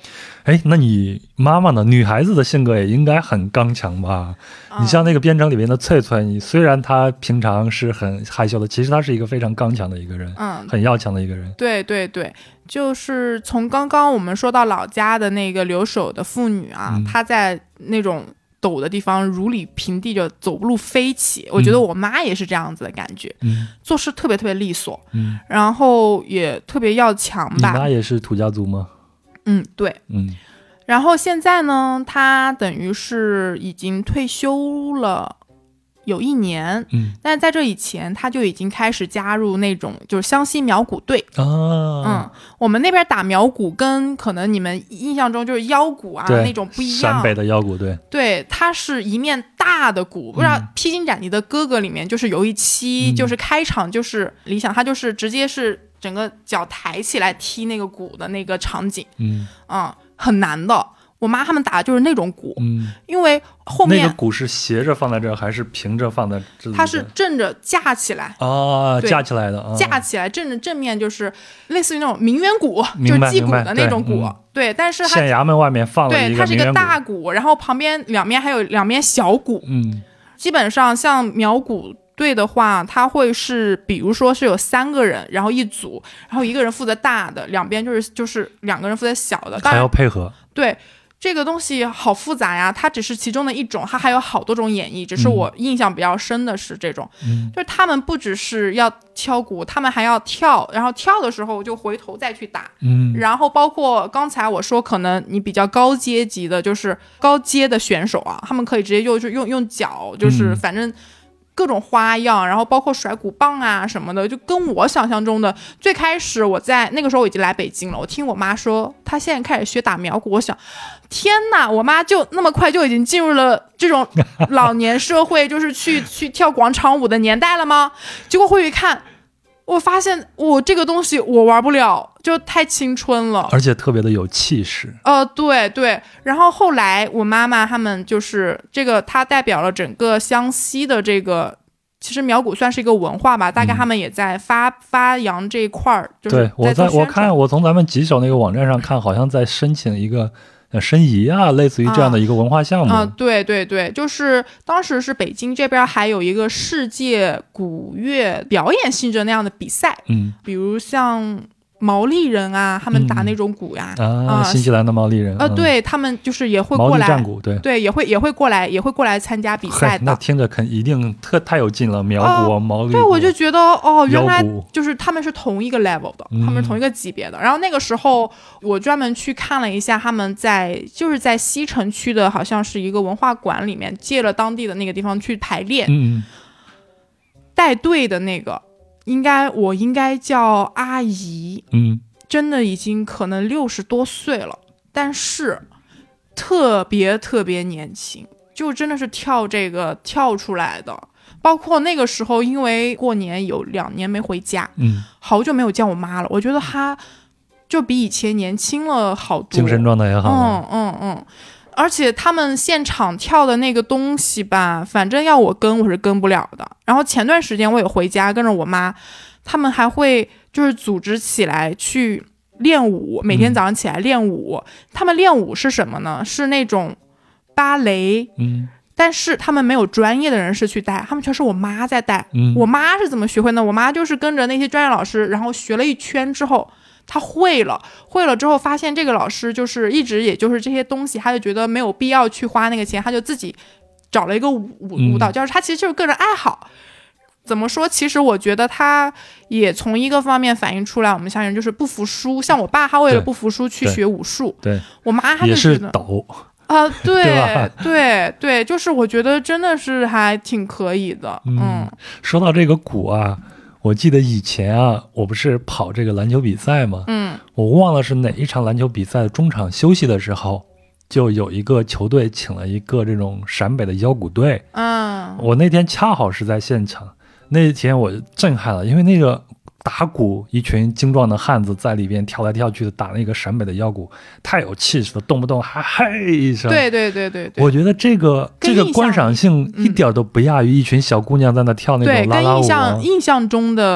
哎，那你妈妈呢？女孩子的性格也应该很刚强吧？ 嗯、 你像那个编程里面的翠翠，你虽然她平常是很害羞的，其实她是一个非常刚强的一个人， 嗯， 很要强的一个人。 对对对，就是从刚刚我们说到老家的那个留守的妇女啊， 嗯、 她在那种陡的地方如履平地，就走路飞起。我觉得我妈也是这样子的感觉， 嗯， 做事特别特别利索， 嗯， 然后也特别要强吧。 你妈也是土家族吗？ 嗯，对， 嗯。 然后现在呢，她等于是已经退休了有一年， 嗯， 但在这以前，她就已经开始加入那种就是湘西苗鼓队啊， 嗯，我们那边打苗鼓跟可能你们印象中就是腰鼓啊那种不一样， 陕北的腰鼓队， 对，它是一面大的鼓，不知道《披荆斩棘的哥哥》里面就是有一期、嗯、就是开场就是理想，他就是直接是整个脚抬起来踢那个鼓的那个场景， 嗯嗯，很难的。我妈他们打的就是那种鼓， 嗯， 因为后面那个鼓是斜着放在这儿还是平着放在这里？ 它是正着架起来啊，架起来的，啊、 架起来正着正面就是类似于那种鸣冤鼓，就是击鼓的那种鼓，对，嗯、对，但是它县衙门外面放了一个鸣冤鼓， 对，它是一个大鼓，然后旁边两边还有两边小鼓， 嗯， 基本上像苗鼓队的话，它会是比如说是有三个人，然后一组，然后一个人负责大的，两边就是就是两个人负责小的， 还要配合， 对。这个东西好复杂呀，它只是其中的一种，它还有好多种演绎。只是我印象比较深的是这种， 嗯、 就是他们不只是要敲鼓，他们还要跳，然后跳的时候就回头再去打。 嗯， 然后包括刚才我说，可能你比较高阶级的，就是高阶的选手啊，他们可以直接就是用用脚，就是反正。各种花样，然后包括甩鼓棒啊什么的，就跟我想象中的。最开始我在那个时候我已经来北京了，我听我妈说她现在开始学打苗鼓，我想天哪，我妈就那么快就已经进入了这种老年社会，就是去去跳广场舞的年代了吗？结果回去看，我发现我这个东西我玩不了，就太青春了， 而且特别的有气势。 呃，对对。然后后来我妈妈他们就是这个，她代表了整个湘西的这个，其实苗鼓算是一个文化吧，大概他们也在发、嗯、发扬这一块儿。就是在对，我在我看我从咱们吉首那个网站上看，好像在申请一个。申遗啊，类似于这样的一个文化项目。 啊，啊对对对，就是当时是北京这边还有一个世界鼓乐表演性质那样的比赛， 嗯， 比如像毛利人啊，他们打那种鼓呀， 嗯、啊，新西兰的毛利人， 呃，嗯、对他们就是也会过来， 毛利战鼓，对对，也会也会过来，也会过来参加比赛的。 那听着肯一定特太有劲了，苗鼓、呃、毛利鼓。 对，我就觉得哦，原来就是他们是同一个 level 的，他们是同一个级别的。嗯、然后那个时候我专门去看了一下，他们在就是在西城区的，好像是一个文化馆里面借了当地的那个地方去排练， 嗯， 带队的那个。应该我应该叫阿姨， 嗯， 真的已经可能六十多岁了，但是特别特别年轻，就真的是跳这个跳出来的。包括那个时候，因为过年有两年没回家， 嗯， 好久没有见我妈了，我觉得她就比以前年轻了好多， 精神状态也好了， 嗯嗯嗯。而且他们现场跳的那个东西吧，反正要我跟我是跟不了的。然后前段时间我也回家跟着我妈，他们还会就是组织起来去练舞，每天早上起来练舞。嗯、他们练舞是什么呢？是那种芭蕾， 嗯， 但是他们没有专业的人士去带，他们全是我妈在带。 嗯， 我妈是怎么学会呢？我妈就是跟着那些专业老师，然后学了一圈之后。他会了，会了之后发现这个老师就是一直也就是这些东西，他就觉得没有必要去花那个钱，他就自己找了一个舞舞蹈教室，他其实就是个人爱好。怎么说？其实我觉得他也从一个方面反映出来，我们乡人就是不服输。像我爸，他为了不服输去学武术， 对，对我妈他就也觉得是抖啊、呃，对对对对，就是我觉得真的是还挺可以的。嗯， 嗯说到这个鼓啊。我记得以前啊，我不是跑这个篮球比赛吗？ 嗯， 我忘了是哪一场篮球比赛的中场休息的时候，就有一个球队请了一个这种陕北的腰鼓队。 嗯， 我那天恰好是在现场，那天我震撼了，因为那个打鼓一群精壮的汉子在里边跳来跳去的打那个陕北的腰鼓，太有气势了，动不动还嘿一声。 对对对对对， 我觉得这个这个观赏性一点都不亚于一群小姑娘在那跳那种拉拉舞、啊。 对，跟印象印象中的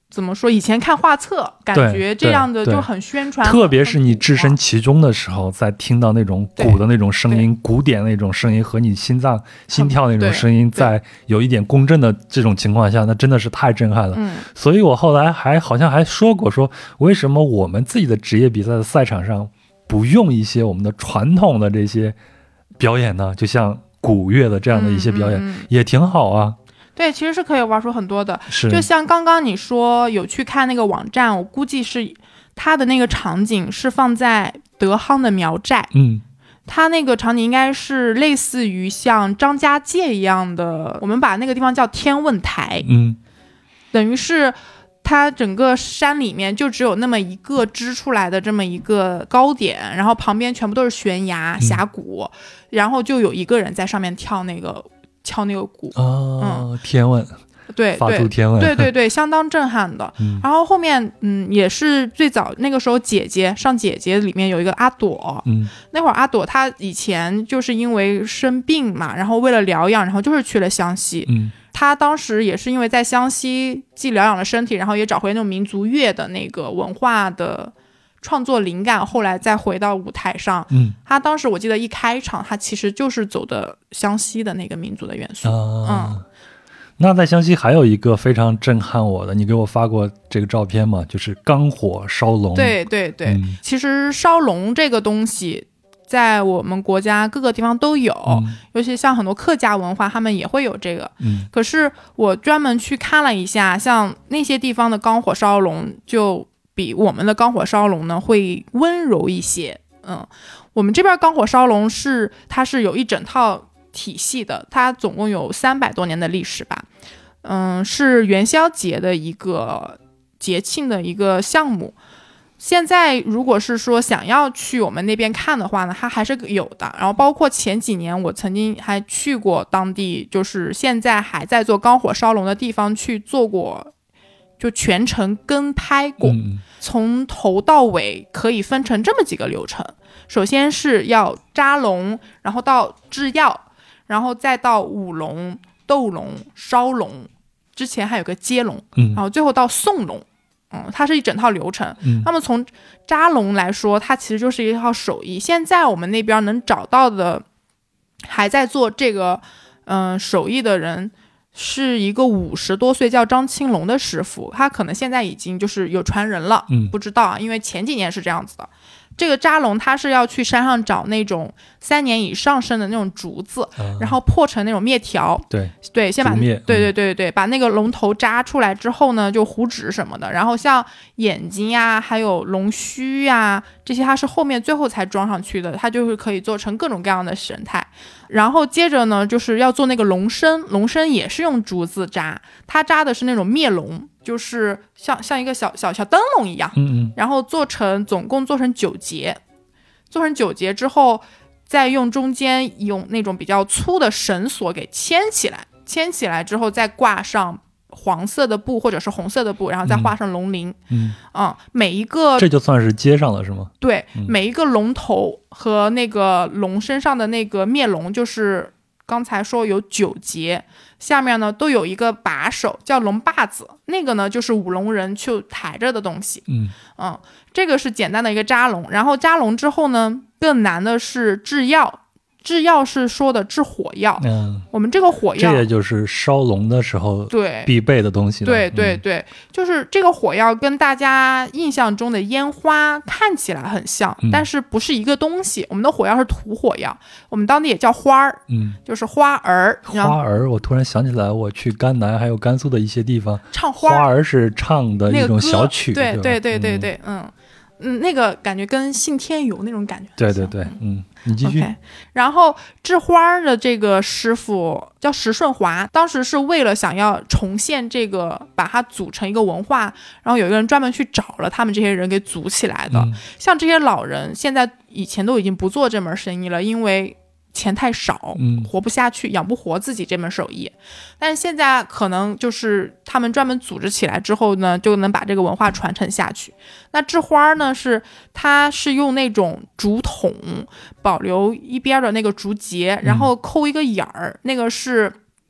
怎么说？以前看画册，感觉这样的就很宣传， 特别是你置身其中的时候，在听到那种鼓的那种声音、鼓点那种声音和你心脏心跳那种声音，在有一点共振的这种情况下，那真的是太震撼了。 嗯， 所以我后来还好像还说过，说为什么我们自己的职业比赛的赛场上不用一些我们的传统的这些表演呢？就像鼓乐的这样的一些表演， 嗯嗯嗯也挺好啊。 对，其实是可以玩出很多的。 是， 就像刚刚你说有去看那个网站，我估计是它的那个场景是放在德夯的苗寨。 嗯， 它那个场景应该是类似于像张家界一样的，我们把那个地方叫天问台。 嗯， 等于是它整个山里面就只有那么一个支出来的这么一个高点，然后旁边全部都是悬崖峡谷、嗯、然后就有一个人在上面跳那个敲那个鼓。 哦、 嗯， 天问， 对， 发出天问， 对对对，相当震撼的。 嗯、 然后后面嗯也是最早那个时候姐姐上姐姐里面有一个阿朵， 嗯， 那会儿阿朵她以前就是因为生病嘛，然后为了疗养，然后就是去了湘西。 嗯， 她当时也是因为在湘西既疗养了身体，然后也找回那种民族乐的那个文化的创作灵感，后来再回到舞台上。 嗯， 他当时我记得一开场他其实就是走的湘西的那个民族的元素。 啊、 嗯， 那在湘西还有一个非常震撼我的，你给我发过这个照片吗？就是钢火烧龙。 对对对、嗯、其实烧龙这个东西在我们国家各个地方都有、嗯、尤其像很多客家文化他们也会有这个、嗯、可是我专门去看了一下，像那些地方的钢火烧龙就比我们的钢火烧龙呢会温柔一些。嗯，我们这边钢火烧龙是它是有一整套体系的，它总共有三百多年的历史吧。嗯，是元宵节的一个节庆的一个项目。现在如果是说想要去我们那边看的话呢，它还是有的。然后包括前几年我曾经还去过当地，就是现在还在做钢火烧龙的地方去做过，就全程跟拍过、嗯、从头到尾可以分成这么几个流程。首先是要扎龙，然后到制药，然后再到舞龙、斗龙、烧龙，之前还有个接龙、嗯、然后最后到送龙。嗯，它是一整套流程、嗯、那么从扎龙来说，它其实就是一套手艺。现在我们那边能找到的还在做这个嗯、呃、手艺的人是一个五十多岁叫张青龙的师傅，他可能现在已经就是有传人了、嗯、不知道啊，因为前几年是这样子的。这个扎龙他是要去山上找那种三年以上生的那种竹子、嗯、然后破成那种篾条， 对对，先把对对对对对、嗯、把那个龙头扎出来之后呢，就糊纸什么的，然后像眼睛呀还有龙须呀这些它是后面最后才装上去的，它就是可以做成各种各样的神态。然后接着呢就是要做那个龙身，龙身也是用竹子扎，它扎的是那种篾龙，就是像像一个小小小灯笼一样， 嗯嗯， 然后做成总共做成九节，做成九节之后，再用中间用那种比较粗的绳索给牵起来，牵起来之后再挂上黄色的布或者是红色的布，然后再画上龙鳞。 嗯， 嗯，每一个这就算是接上了是吗？ 对、 嗯， 每一个龙头和那个龙身上的那个篾龙，就是刚才说有九节。下面呢都有一个把手叫龙把子，那个呢就是舞龙人去抬着的东西。 嗯嗯，这个是简单的一个扎龙，然后扎龙之后呢更难的是制药，制药是说的制火药。 嗯， 我们这个火药这也就是烧龙的时候对必备的东西了。 对对对、嗯、就是这个火药跟大家印象中的烟花看起来很像、嗯、但是不是一个东西。我们的火药是土火药，我们当地也叫花儿，嗯，就是花儿。 花儿，我突然想起来，我去甘南还有甘肃的一些地方唱花花儿是唱的一种小曲、 那个、对对对对对对，嗯嗯，那个感觉跟信天游那种感觉。 对对对，嗯，你继续。 Okay, 然后制花的这个师傅叫石顺华，当时是为了想要重现这个，把它组成一个文化，然后有一个人专门去找了他们这些人给组起来的。嗯、像这些老人，现在以前都已经不做这门生意了，因为钱太少， 嗯， 活不下去，养不活自己这门手艺。但是现在可能就是他们专门组织起来之后呢，就能把这个文化传承下去。那制花呢，是它是用那种竹筒保留一边的那个竹节，然后抠一个眼儿、嗯，那个是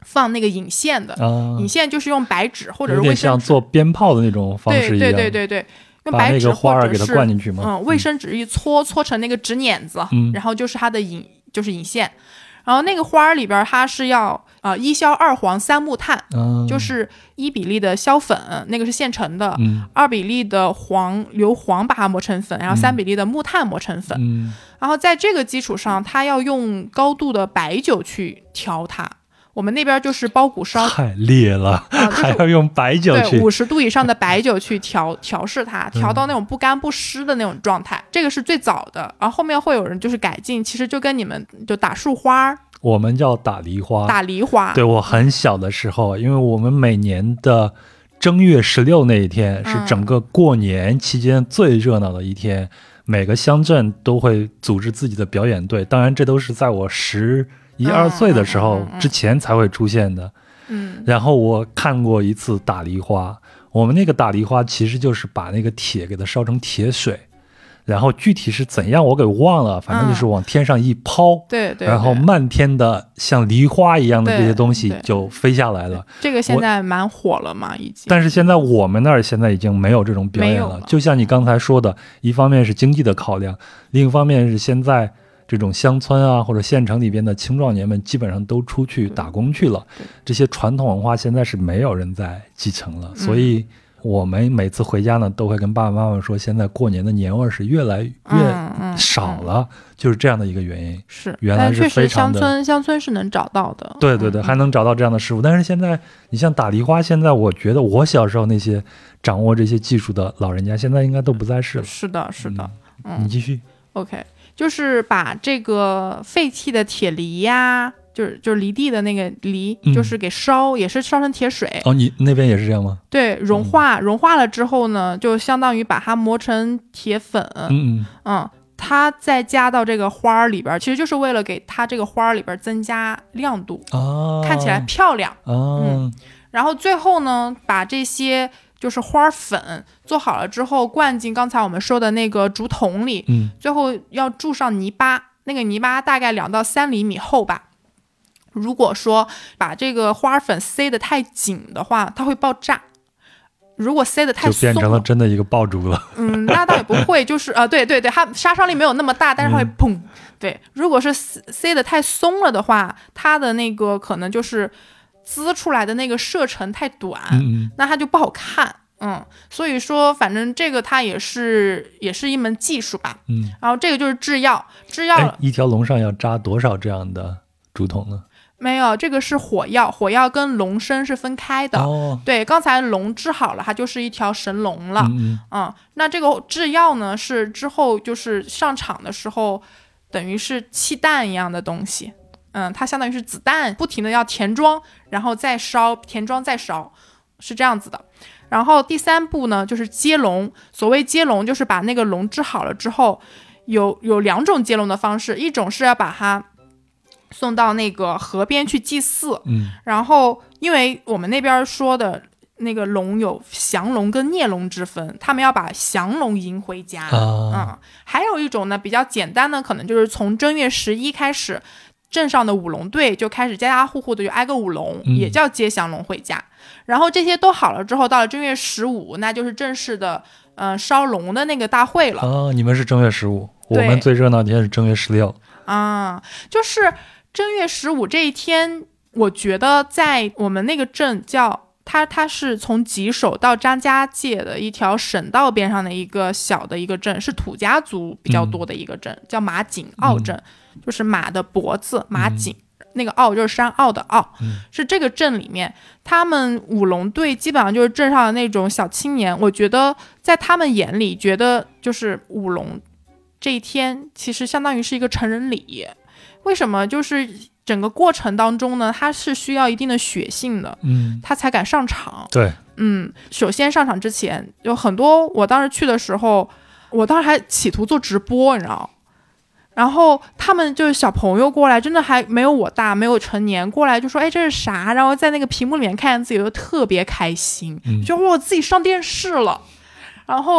放那个引线的， 啊， 引线就是用白纸或者是有点像卫生纸， 做鞭炮的那种方式一样， 对对对对对，用把白纸那个花或者是儿给它灌进去吗？ 嗯，卫生纸一搓搓成那个纸捻子， 嗯然后就是它的引就是引线，然后那个花儿里边它是要啊、呃、一硝二黄三木炭， 啊， 就是一比例的硝粉，那个是现成的， 嗯二比例的黄硫磺把它磨成粉，然后三比例的木炭磨成粉， 嗯然后在这个基础上，它要用高度的白酒去调它。我们那边就是包谷烧， 太烈了， 啊就是还要用白酒对， 去五十度以上的白酒去调调试它，调到那种不干不湿的那种状态，这个是最早的。然后后面会有人就是改进，其实就跟你们就打树花、 我们叫打梨花。 打梨花， 对，我很小的时候，因为我们每年的正月十六那一天是整个过年期间最热闹的一天，每个乡镇都会组织自己的表演队，当然这都是在我十一二岁的时候之前才会出现的。 嗯， 然后我看过一次打梨花，我们那个打梨花其实就是把那个铁给它烧成铁水，然后具体是怎样我给忘了，反正就是往天上一抛， 对对对， 然后漫天的像梨花一样的这些东西对对就飞下来了。 这个现在蛮火了嘛，已经。 但是现在我们那儿现在已经没有这种表演了， 没有了就像你刚才说的，一方面是经济的考量，另一方面是现在这种乡村啊或者县城里边的青壮年们基本上都出去打工去了，这些传统文化现在是没有人在继承了， 嗯、 所以我们每次回家呢都会跟爸爸妈妈说，现在过年的年味是越来越少了，嗯嗯、就是这样的一个原因。 是， 原来是非常的， 但确实乡村乡村是能找到的， 对对对，嗯、还能找到这样的师傅。但是现在你像打梨花，现在我觉得我小时候那些掌握这些技术的老人家，现在应该都不在世了。 是的，是的， 嗯，嗯你继续。 OK， 就是把这个废弃的铁梨呀，就是就是离地的那个梨， 嗯、 就是给烧，也是烧成铁水。 哦，你那边也是这样吗？ 对，融化，融化了之后呢，就相当于把它磨成铁粉。 嗯嗯嗯，它再加到这个花儿里边，其实就是为了给它这个花儿里边增加亮度， 啊， 看起来漂亮。 啊， 嗯，然后最后呢，把这些就是花粉做好了之后，灌进刚才我们说的那个竹筒里， 嗯， 最后要注上泥巴，那个泥巴大概两到三厘米厚吧。如果说把这个花粉塞得太紧的话，它会爆炸。如果塞得太松， 就变成了真的一个爆竹了。 嗯，那倒也不会，就是呃，对对对，它杀伤力没有那么大，但是它会砰。嗯、对，如果是塞得太松了的话，它的那个可能就是滋出来的那个射程太短， 嗯、 那它就不好看。嗯，所以说，反正这个它也是也是一门技术吧。 嗯， 然后这个就是制药，制药一条龙上要扎多少这样的竹筒呢？ 没有，这个是火药，火药跟龙身是分开的。 哦， 对，刚才龙制好了，它就是一条神龙了。 嗯, 嗯，那这个制药呢，是之后就是上场的时候，等于是气弹一样的东西。嗯，它相当于是子弹，不停的要填装，然后再烧，填装再烧，是这样子的。然后第三步呢，就是接龙。所谓接龙，就是把那个龙制好了之后，有有两种接龙的方式，一种是要把它送到那个河边去祭祀， 嗯， 然后因为我们那边说的那个龙有降龙跟孽龙之分，他们要把降龙迎回家。 啊、 嗯，还有一种呢比较简单的，可能就是从正月十一开始，镇上的舞龙队就开始家家户户的就挨个舞龙， 嗯、 也叫接降龙回家。然后这些都好了之后，到了正月十五，那就是正式的呃烧龙的那个大会了。 啊，你们是正月十五，我们最热闹的天是正月十六啊，就是正月十五这一天，我觉得在我们那个镇叫它，它是从吉首到张家界的一条省道边上的一个小的一个镇，是土家族比较多的一个镇，嗯、叫马井坳镇，嗯、就是马的脖子马井。嗯那个坳就是山坳的坳， 嗯、 是这个镇里面，他们舞龙队基本上就是镇上的那种小青年。我觉得在他们眼里，觉得就是舞龙这一天其实相当于是一个成人礼。为什么？就是整个过程当中呢，它是需要一定的血性的， 嗯， 他才敢上场。 对， 嗯，首先上场之前有很多，我当时去的时候，我当时还企图做直播，你知道。然后他们就是小朋友过来，真的还没有我大，没有成年过来就说，哎，这是啥？然后在那个屏幕里面看见自己就特别开心， 嗯、 就我自己上电视了。然后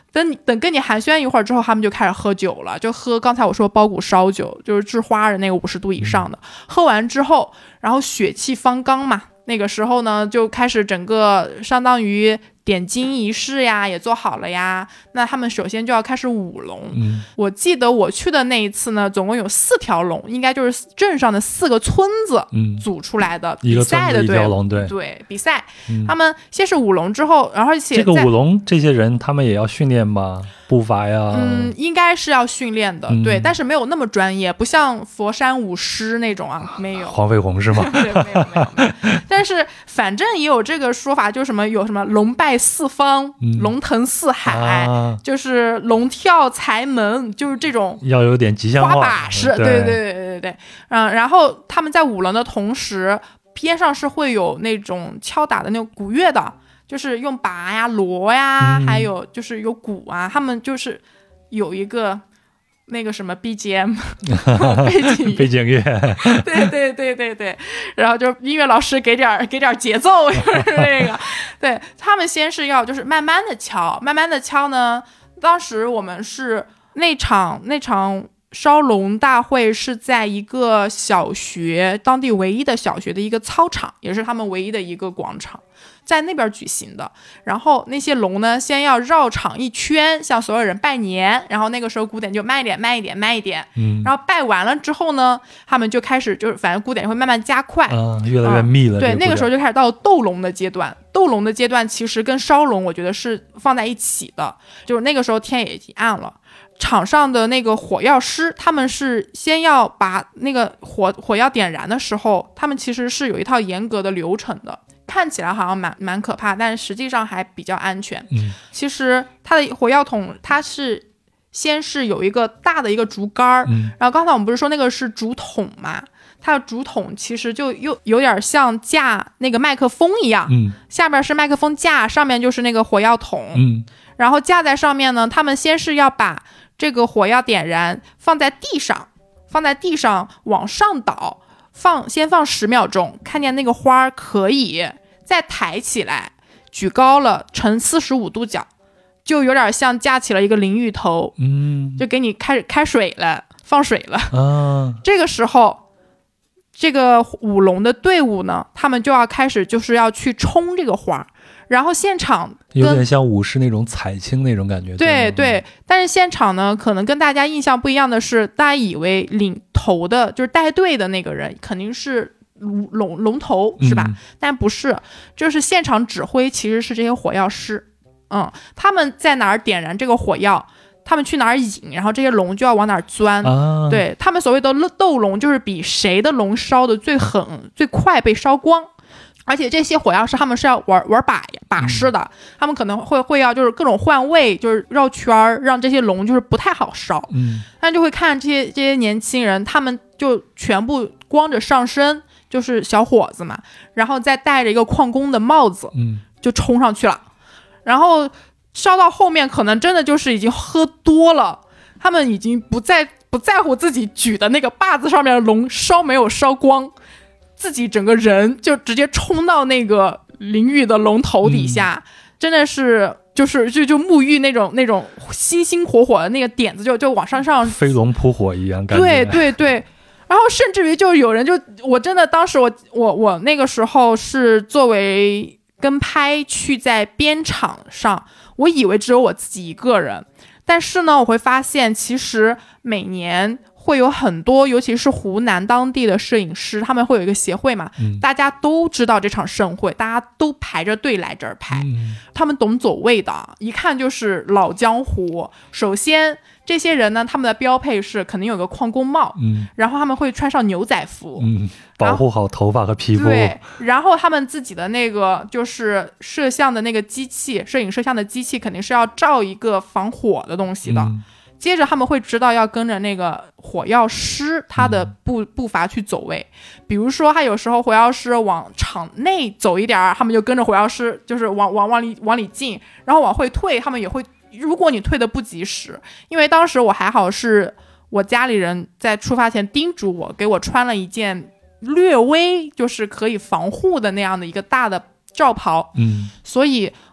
等等跟你寒暄一会儿之后，他们就开始喝酒了，就喝刚才我说包谷烧酒，就是制花的那个五十度以上的。喝完之后，然后血气方刚嘛，那个时候呢就开始整个相当于点睛仪式呀也做好了呀，那他们首先就要开始舞龙、嗯、我记得我去的那一次呢总共有四条龙，应该就是镇上的四个村子组出来的、嗯、比赛的队伍，对对比赛、嗯、他们先是舞龙之后，然后而且这个舞龙这些人他们也要训练吗？步伐呀， 嗯，应该是要训练的、嗯、对，但是没有那么专业，不像佛山舞狮那种啊，没有黄飞鸿是吗？ 对，没有没有没有但是反正也有这个说法，就是什么有什么龙拜四方、嗯、龙腾四海、啊、就是龙跳财门，就是这种要有点吉祥话花把式，对对对对对对，嗯，然后他们在舞龙的同时，边上是会有那种敲打的那种鼓乐的。就是用拔呀、锣呀、嗯，还有就是有鼓啊，他们就是有一个那个什么 B G M 背景背景乐， 对对对对对，然后就音乐老师给点给点节奏，就是那个，对他们先是要就是慢慢的敲，慢慢的敲呢。当时我们是那场那场烧龙大会是在一个小学，当地唯一的小学的一个操场，也是他们唯一的一个广场。在那边举行的，然后那些龙呢，先要绕场一圈，向所有人拜年，然后那个时候鼓点就慢一点，慢一点，慢一点，嗯，然后拜完了之后呢，他们就开始就是反正鼓点会慢慢加快， 啊，越来越密了、嗯。 对，那个时候就开始到斗龙的阶段，斗龙的阶段其实跟烧龙我觉得是放在一起的，就是那个时候天也已经暗了。场上的那个火药师，他们是先要把那个火火药点燃的时候，他们其实是有一套严格的流程的。看起来好像蛮蛮可怕，但是实际上还比较安全。嗯，其实它的火药桶，它是先是有一个大的一个竹竿、嗯、然后刚才我们不是说那个是竹筒嘛？它的竹筒其实就又有点像架那个麦克风一样，嗯，下面是麦克风架，上面就是那个火药桶，嗯，然后架在上面呢，他们先是要把这个火药点燃，放在地上，放在地上往上倒。放先放十秒钟，看见那个花可以再抬起来，举高了呈四十五度角，就有点像架起了一个淋浴头，嗯，就给你开开水了，放水了。啊，这个时候，这个舞龙的队伍呢，他们就要开始就是要去冲这个花。然后现场有点像武士那种彩青那种感觉， 对 对, 对，但是现场呢，可能跟大家印象不一样的是，大家以为领头的就是带队的那个人肯定是龙龙头是吧、嗯？但不是，就是现场指挥其实是这些火药师，嗯，他们在哪儿点燃这个火药，他们去哪儿引，然后这些龙就要往哪儿钻。啊、对，他们所谓的斗龙就是比谁的龙烧的最狠、最快被烧光。而且这些火药师他们是要玩玩把把式的、嗯，他们可能会会要就是各种换位，就是绕圈让这些龙就是不太好烧。嗯，那就会看这些这些年轻人，他们就全部光着上身，就是小伙子嘛，然后再戴着一个矿工的帽子，嗯，就冲上去了。然后烧到后面，可能真的就是已经喝多了，他们已经不在不在乎自己举的那个把子上面的龙烧没有烧光。自己整个人就直接冲到那个淋浴的龙头底下、嗯、真的是就是就就沐浴那种那种星星火火的那个点子就就往上上飞龙扑火一样感觉， 对对对，然后甚至于就有人就我真的当时我我我那个时候是作为跟拍去在边场上，我以为只有我自己一个人，但是呢我会发现其实每年会有很多，尤其是湖南当地的摄影师，他们会有一个协会嘛、嗯、大家都知道这场盛会，大家都排着队来这儿拍、嗯、他们懂走位的，一看就是老江湖。首先这些人呢，他们的标配是肯定有个矿工帽、嗯、然后他们会穿上牛仔服、嗯、 保护好头发和皮肤， 对，然后他们自己的那个就是摄像的那个机器，摄影摄像的机器肯定是要照一个防火的东西的、嗯，接着他们会知道要跟着那个火药师他的步步伐去走位，比如说他有时候火药师往场内走一点，他们就跟着火药师就是往往往里往里进，然后往回退，他们也会，如果你退的不及时，因为当时我还好是我家里人在出发前叮嘱我，给我穿了一件略微就是可以防护的那样的一个大的罩袍，嗯，所以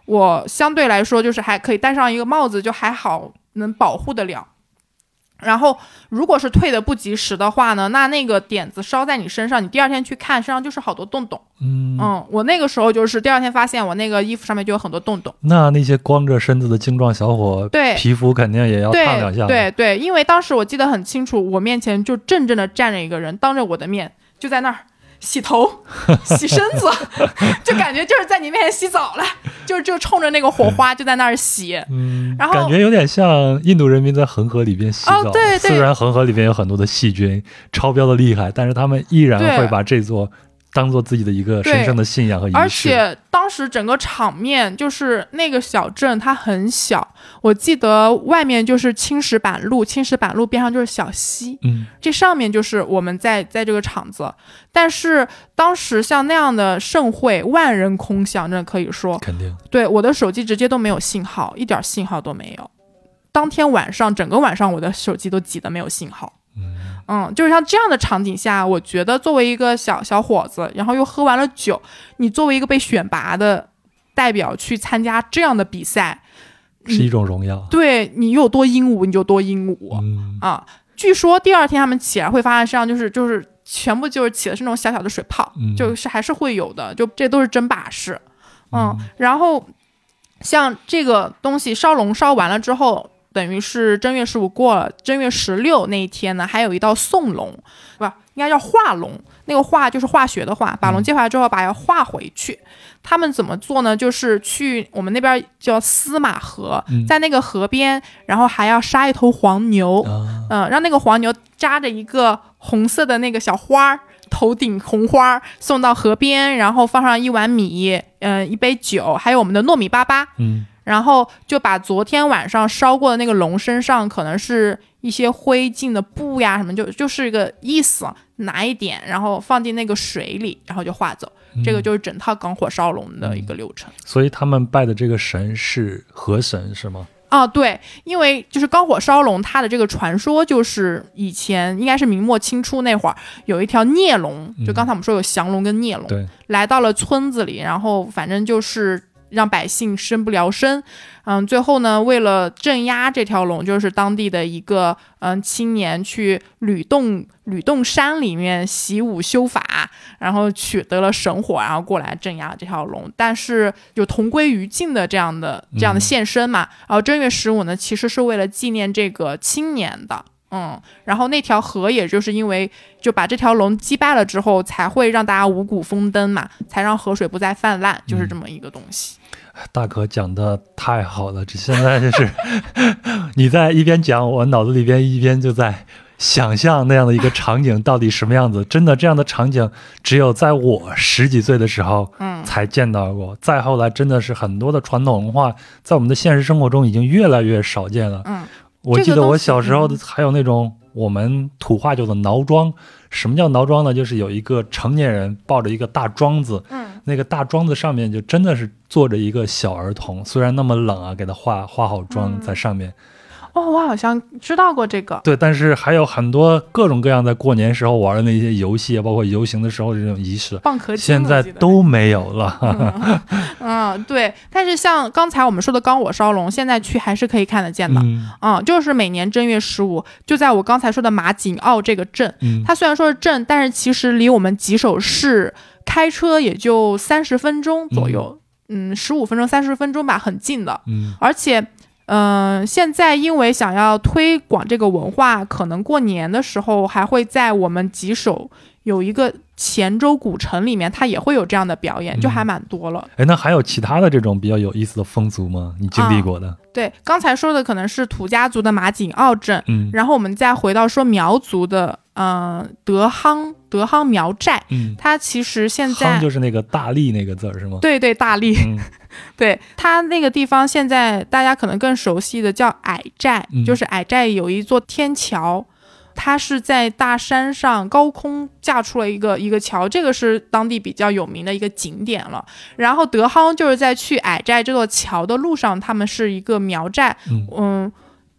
我相对来说就是还可以戴上一个帽子，就还好能保护得了。然后如果是退的不及时的话呢，那那个点子烧在你身上，你第二天去看身上就是好多洞洞。 嗯嗯，我那个时候就是第二天发现我那个衣服上面就有很多洞洞。 那那些光着身子的精壮小伙， 对， 皮肤肯定也要烫两下。 对对对，因为当时我记得很清楚，我面前就正正的站着一个人，当着我的面就在那儿洗头洗身子就感觉就是在你面前洗澡了，就就冲着那个火花就在那儿洗。 嗯， 然后感觉有点像印度人民在恒河里边洗澡。 哦、对对， 虽然恒河里边有很多的细菌超标的厉害，但是他们依然会把这座当做自己的一个神圣的信仰和仪式。 而且当时整个场面就是那个小镇它很小，我记得外面就是青石板路，青石板路边上就是小溪， 嗯， 这上面就是我们在在这个场子。但是当时像那样的盛会，万人空巷，真的可以说肯定对我的手机直接都没有信号，一点信号都没有。当天晚上整个晚上我的手机都挤得没有信号。嗯，就是像这样的场景下，我觉得作为一个小小伙子，然后又喝完了酒，你作为一个被选拔的代表去参加这样的比赛， 是一种荣耀。 对，你有多英武你就多英武、 嗯、 啊！据说第二天他们起来会发现，实际上就是就是全部就是起的是那种小小的水泡， 嗯、 就是还是会有的，就这都是真把式。嗯，嗯然后像这个东西烧龙烧完了之后。等于是正月十五过了，正月十六那一天呢，还有一道送龙，不，应该叫化龙。那个化就是化学的化，把龙接回来之后，把它化回去。他们怎么做呢？就是去我们那边叫司马河，在那个河边，然后还要杀一头黄牛，嗯、呃，让那个黄牛扎着一个红色的那个小花，头顶红花，送到河边，然后放上一碗米，嗯、呃，一杯酒，还有我们的糯米粑粑，嗯。然后就把昨天晚上烧过的那个龙身上可能是一些灰烬的布呀什么，就就是一个意思，拿一点然后放进那个水里，然后就化走、嗯、这个就是整套钢火烧龙的一个流程、嗯、 所以他们拜的这个神是河神是吗？ 啊，对，因为就是钢火烧龙它的这个传说就是以前应该是明末清初那会儿有一条孽龙，就刚才我们说有降龙跟孽龙、嗯、来到了村子里，然后反正就是让百姓生不聊生，嗯，最后呢，为了镇压这条龙，就是当地的一个嗯青年去吕洞吕洞山里面习武修法，然后取得了神火，然后过来镇压这条龙，但是有同归于尽的这样的这样的现身嘛。然后正月十五呢，其实是为了纪念这个青年的。嗯，然后那条河也就是因为就把这条龙击败了之后，才会让大家五谷丰登嘛，才让河水不再泛滥，就是这么一个东西。 嗯、大可讲的太好了，这现在就是你在一边讲，我脑子里边一边就在想象那样的一个场景到底什么样子。真的这样的场景只有在我十几岁的时候才见到过、嗯、再后来真的是很多的传统文化在我们的现实生活中已经越来越少见了。嗯，我记得我小时候还有那种我们土话叫做挠庄。什么叫挠庄呢？就是有一个成年人抱着一个大庄子，嗯，那个大庄子上面就真的是坐着一个小儿童，虽然那么冷啊，给他画画好妆在上面、 嗯、哦，我好像知道过这个。 对，但是还有很多各种各样在过年时候玩的那些游戏，包括游行的时候这种仪式， 蚌壳精现在都没有了。 嗯, 嗯，对。但是像刚才我们说的钢火烧龙，现在去还是可以看得见的。嗯, 嗯就是每年正月十五，就在我刚才说的马景坳这个镇、嗯、它虽然说是镇，但是其实离我们吉首市开车也就三十分钟左右，嗯，十五分钟三十分钟吧，很近的。嗯，而且嗯、呃，现在因为想要推广这个文化，可能过年的时候还会在我们吉首有一个黔州古城里面，它也会有这样的表演，就还蛮多了。 哎、嗯，那还有其他的这种比较有意思的风俗吗？你经历过的？啊、 对，刚才说的可能是土家族的马景坳镇，嗯，然后我们再回到说苗族的，嗯、呃，德夯德夯苗寨，嗯，它其实现在夯就是那个大力那个字是吗？ 对对，大力。嗯对，它那个地方现在大家可能更熟悉的叫矮寨、嗯、就是矮寨有一座天桥，它是在大山上高空架出了一个一个桥，这个是当地比较有名的一个景点了。然后德夯就是在去矮寨这座桥的路上，他们是一个苗寨，嗯, 嗯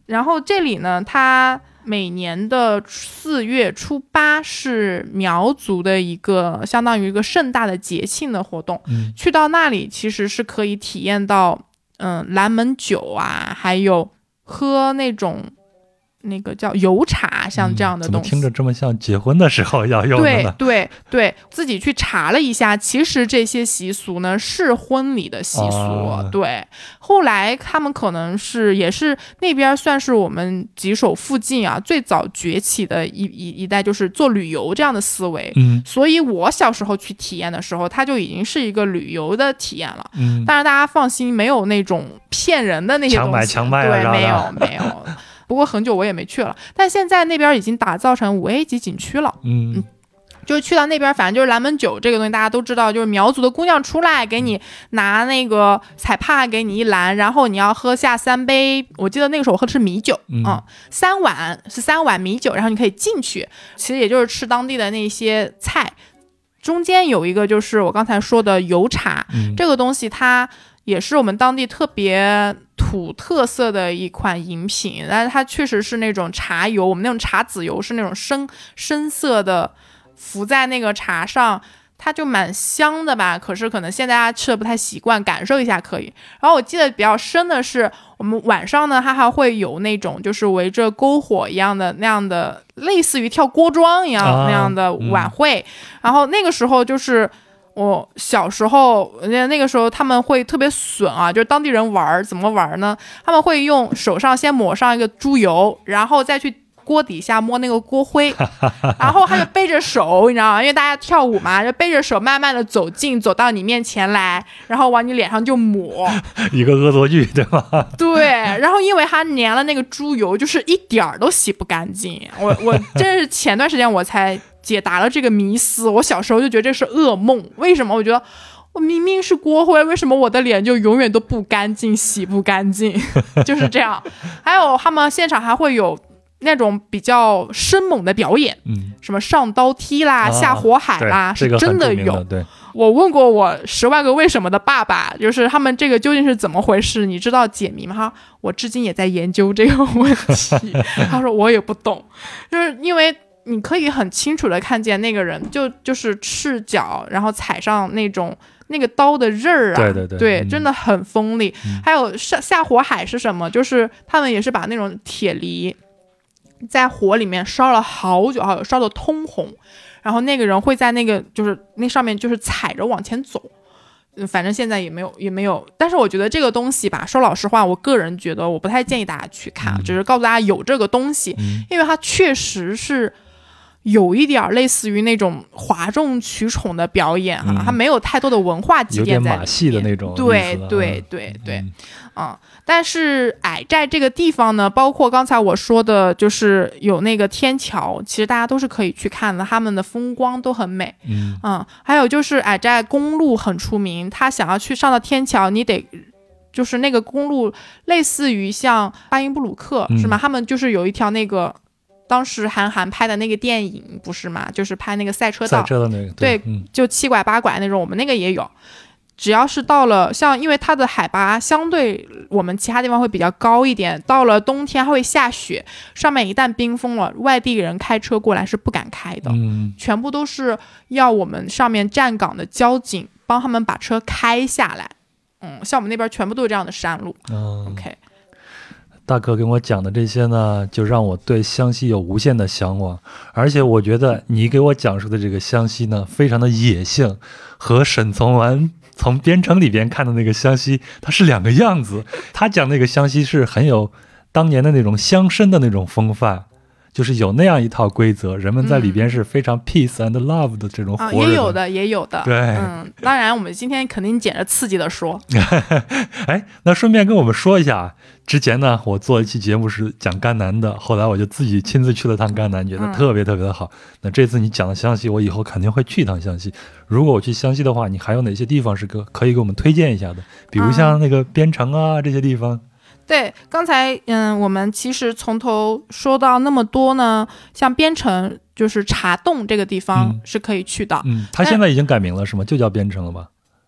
然后这里呢，它每年的四月初八是苗族的一个相当于一个盛大的节庆的活动。 嗯， 去到那里其实是可以体验到，嗯，蓝门酒啊，还有喝那种那个叫油茶，像这样的东西。 嗯、怎么听着这么像结婚的时候要用的呢？ 对对对，自己去查了一下，其实这些习俗呢是婚礼的习俗。啊、对，后来他们可能是也是那边算是我们吉首附近啊最早崛起的一一一代，就是做旅游这样的思维。 嗯， 所以我小时候去体验的时候，它就已经是一个旅游的体验了。 嗯， 但是大家放心，没有那种骗人的那些东西， 强买强卖啊， 对，没有没有。不过很久我也没去了，但现在那边已经打造成五 A 级景区了。 嗯， 嗯，就是去到那边，反正就是蓝门酒这个东西大家都知道，就是苗族的姑娘出来给你拿那个彩帕给你一篮，然后你要喝下三杯，我记得那个时候我喝的是米酒， 嗯， 嗯三碗是三碗米酒，然后你可以进去，其实也就是吃当地的那些菜。中间有一个就是我刚才说的油茶， 嗯、 这个东西它也是我们当地特别土特色的一款饮品，但是它确实是那种茶油，我们那种茶籽油是那种深深色的，浮在那个茶上，它就蛮香的吧。可是可能现在大家吃的不太习惯，感受一下可以。然后我记得比较深的是，我们晚上呢，它还会有那种就是围着篝火一样的那样的，类似于跳锅庄一样、啊、那样的晚会。嗯、然后那个时候就是。我小时候那个时候他们会特别损啊，就是当地人玩怎么玩呢？他们会用手上先抹上一个猪油，然后再去锅底下摸那个锅灰，然后他就背着手，你知道吗？因为大家跳舞嘛，就背着手慢慢的走近，走到你面前来，然后往你脸上就抹， 一个恶作剧，对吧？ 对，然后因为他粘了那个猪油，就是一点儿都洗不干净。我我真是前段时间我才解答了这个迷思，我小时候就觉得这是噩梦。为什么？我觉得我明明是锅灰，为什么我的脸就永远都不干净，洗不干净？就是这样。还有他们现场还会有那种比较生猛的表演，嗯，什么上刀梯啦、啊、下火海啦，是真的有。 这个、对， 我问过我十万个为什么的爸爸，就是他们这个究竟是怎么回事？你知道解谜吗？我至今也在研究这个问题。他说我也不懂，就是因为。你可以很清楚的看见那个人就就是赤脚，然后踩上那种那个刀的刃儿啊， 对对对， 对， 嗯、 真的很锋利。嗯、还有下下火海是什么？就是他们也是把那种铁梨在火里面烧了好久好久，烧得通红，然后那个人会在那个就是那上面就是踩着往前走。反正现在也没有也没有，但是我觉得这个东西吧，说老实话，我个人觉得我不太建议大家去看，嗯、只是告诉大家有这个东西，嗯、因为它确实是有一点类似于那种哗众取宠的表演哈、啊，嗯、它没有太多的文化积淀在里面， 有点马戏的那种， 对对对对，嗯。嗯，但是矮寨这个地方呢，包括刚才我说的，就是有那个天桥，其实大家都是可以去看的，他们的风光都很美。嗯嗯，还有就是矮寨公路很出名，他想要去上到天桥，你得就是那个公路类似于像巴音布鲁克、嗯、是吗？他们就是有一条那个当时韩寒拍的那个电影不是吗？就是拍那个赛车道， 赛车的那个， 对，对嗯、就七拐八拐那种，我们那个也有。只要是到了像，因为它的海拔相对我们其他地方会比较高一点，到了冬天它会下雪，上面一旦冰封了，外地人开车过来是不敢开的，嗯，全部都是要我们上面站岗的交警帮他们把车开下来。嗯，像我们那边全部都是这样的山路。嗯 OK， 大哥跟我讲的这些呢，就让我对湘西有无限的向往，而且我觉得你给我讲述的这个湘西呢，非常的野性，和沈从文从边城里边看的那个湘西它是两个样子。他讲那个湘西是很有当年的那种乡绅的那种风范，就是有那样一套规则，人们在里边是非常 peace and love 的这种活人、 啊、也有的也有的， 对， 嗯，当然我们今天肯定捡着刺激的说。 哎，那顺便跟我们说一下，之前呢我做一期节目是讲甘南的，后来我就自己亲自去了趟甘南，觉得特别特别的好、嗯、那这次你讲的湘西，我以后肯定会去一趟湘西。如果我去湘西的话，你还有哪些地方是可可以给我们推荐一下的？比如像那个边城啊、嗯、这些地方。 对，刚才嗯，我们其实从头说到那么多呢，像边城就是茶洞这个地方是可以去的。 嗯，它现在已经改名了是吗？就叫边城了吧？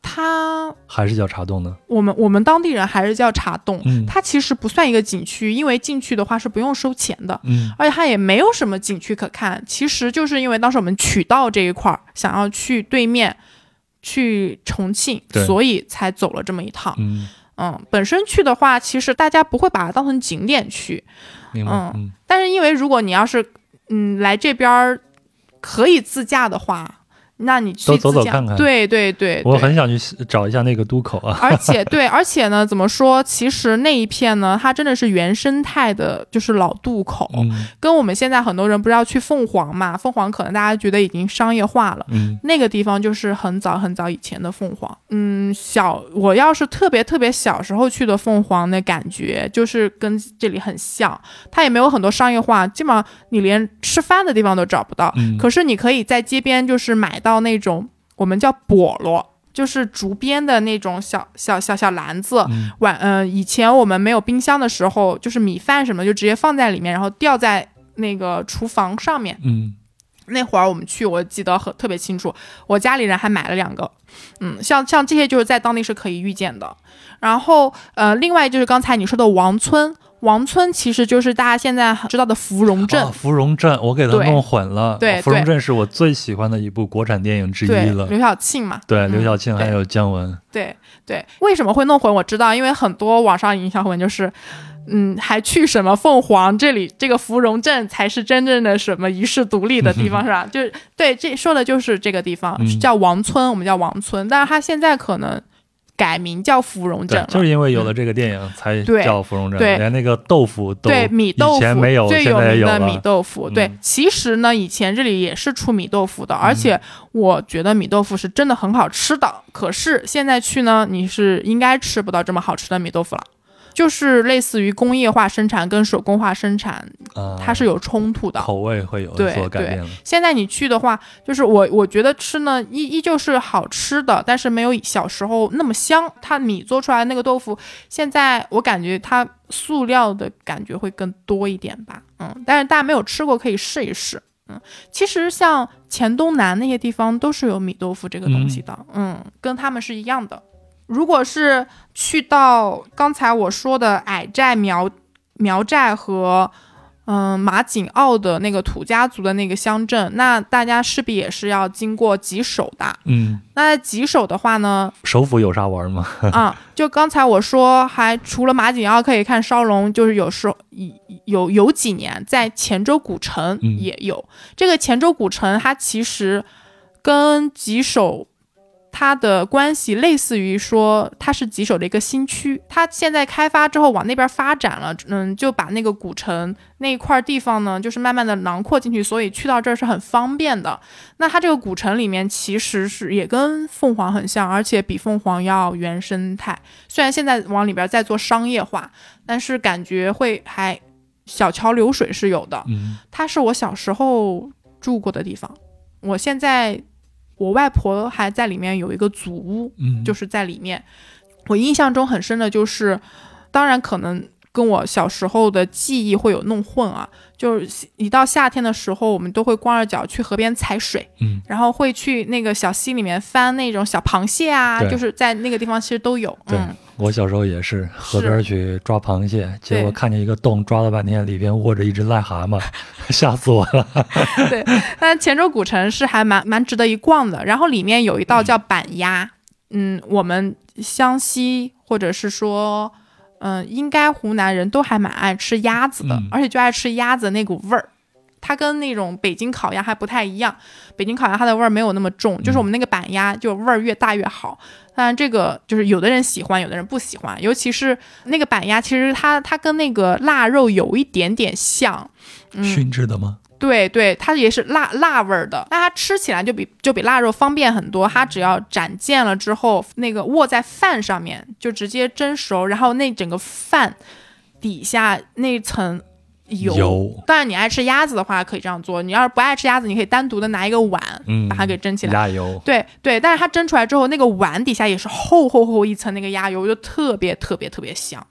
它还是叫茶洞呢？ 我们我们当地人还是叫茶洞、 嗯、 它其实不算一个景区，因为进去的话是不用收钱的， 嗯， 而且它也没有什么景区可看。其实就是因为当时我们取道这一块想要去对面去重庆，所以才走了这么一趟。 嗯嗯，本身去的话，其实大家不会把它当成景点去， 明白。嗯， 嗯但是因为如果你要是嗯来这边可以自驾的话。那你去都走走看看， 对对 对, 对， 我很想去找一下那个渡口啊。 而且对，而且呢，怎么说？其实那一片呢，它真的是原生态的，就是老渡口， 嗯、 跟我们现在很多人不是要去凤凰嘛？凤凰可能大家觉得已经商业化了， 嗯， 那个地方就是很早很早以前的凤凰。嗯，小我要是特别特别小时候去的凤凰的感觉，就是跟这里很像，它也没有很多商业化，基本上你连吃饭的地方都找不到。 嗯、 可是你可以在街边就是买到。到那种我们叫笸箩，就是竹编的那种小小小小篮子， 嗯、 晚呃以前我们没有冰箱的时候，就是米饭什么就直接放在里面，然后吊在那个厨房上面。 嗯， 那会儿我们去，我记得很特别清楚，我家里人还买了两个。嗯，像像这些就是在当地是可以遇见的。然后呃，另外就是刚才你说的王村。王村其实就是大家现在知道的芙蓉镇、 哦、芙蓉镇我给它弄混了。 对，对芙蓉镇是我最喜欢的一部国产电影之一了。 对，刘晓庆嘛。 对，刘晓庆还有姜文。 对对，为什么会弄混我知道，因为很多网上营销文就是嗯，还去什么凤凰这里，这个芙蓉镇才是真正的什么遗世独立的地方是吧？就是对，这说的就是这个地方、嗯、叫王村，我们叫王村，但是它现在可能改名叫芙蓉镇了， 就是因为有了这个电影才叫芙蓉镇、 嗯、 连那个豆腐都对米豆腐以前没有， 最有名的米豆腐、 嗯、 对，其实呢以前这里也是出米豆腐的、嗯、而且我觉得米豆腐是真的很好吃的，可是现在去呢你是应该吃不到这么好吃的米豆腐了，就是类似于工业化生产跟手工化生产、呃、它是有冲突的， 口味会有所改变了。 现在你去的话，就是我我觉得吃呢依依旧是好吃的，但是没有小时候那么香。它米做出来的那个豆腐，现在我感觉它塑料的感觉会更多一点吧，嗯，但是大家没有吃过可以试一试。嗯，其实像黔东南那些地方都是有米豆腐这个东西的， 嗯, 嗯，跟他们是一样的。如果是去到刚才我说的矮寨苗苗寨和嗯马景奥的那个土家族的那个乡镇，那大家势必也是要经过吉首的。 嗯， 那吉首的话呢， 首府有啥玩吗？ 啊，就刚才我说，还除了马景奥可以看烧龙，就是有时候有有几年在黔州古城也有、嗯、这个黔州古城，它其实跟吉首它的关系类似于说它是吉首的一个新区，它现在开发之后往那边发展了，嗯，就把那个古城那一块地方呢就是慢慢的囊括进去，所以去到这儿是很方便的。那它这个古城里面其实是也跟凤凰很像，而且比凤凰要原生态，虽然现在往里边在做商业化，但是感觉会还小桥流水是有的、嗯、它是我小时候住过的地方，我现在我外婆还在里面有一个祖屋、嗯、就是在里面。我印象中很深的就是，当然可能跟我小时候的记忆会有弄混啊，就是一到夏天的时候我们都会光着脚去河边踩水、嗯、然后会去那个小溪里面翻那种小螃蟹啊，就是在那个地方其实都有。 对、嗯、我小时候也是河边去抓螃蟹，结果看见一个洞抓了半天，里边窝着一只癞蛤蟆，吓死我了。 对，但黔州古城是还蛮蛮值得一逛的，然后里面有一道叫板鸭，嗯，我们湘西或者是说嗯，应该湖南人都还蛮爱吃鸭子的、嗯、而且就爱吃鸭子那股味儿，它跟那种北京烤鸭还不太一样，北京烤鸭它的味儿没有那么重、嗯、就是我们那个板鸭就味儿越大越好。当然这个就是有的人喜欢有的人不喜欢，尤其是那个板鸭其实它它跟那个腊肉有一点点像、 嗯、熏制的吗？ 对对，它也是辣辣味的，那它吃起来就比就比腊肉方便很多。它只要斩件了之后，那个握在饭上面就直接蒸熟，然后那整个饭底下那层油。油当然你爱吃鸭子的话可以这样做，你要是不爱吃鸭子，你可以单独的拿一个碗、嗯、把它给蒸起来。 鸭油。对对，但是它蒸出来之后，那个碗底下也是厚厚厚一层那个鸭油，就特别特别特别香。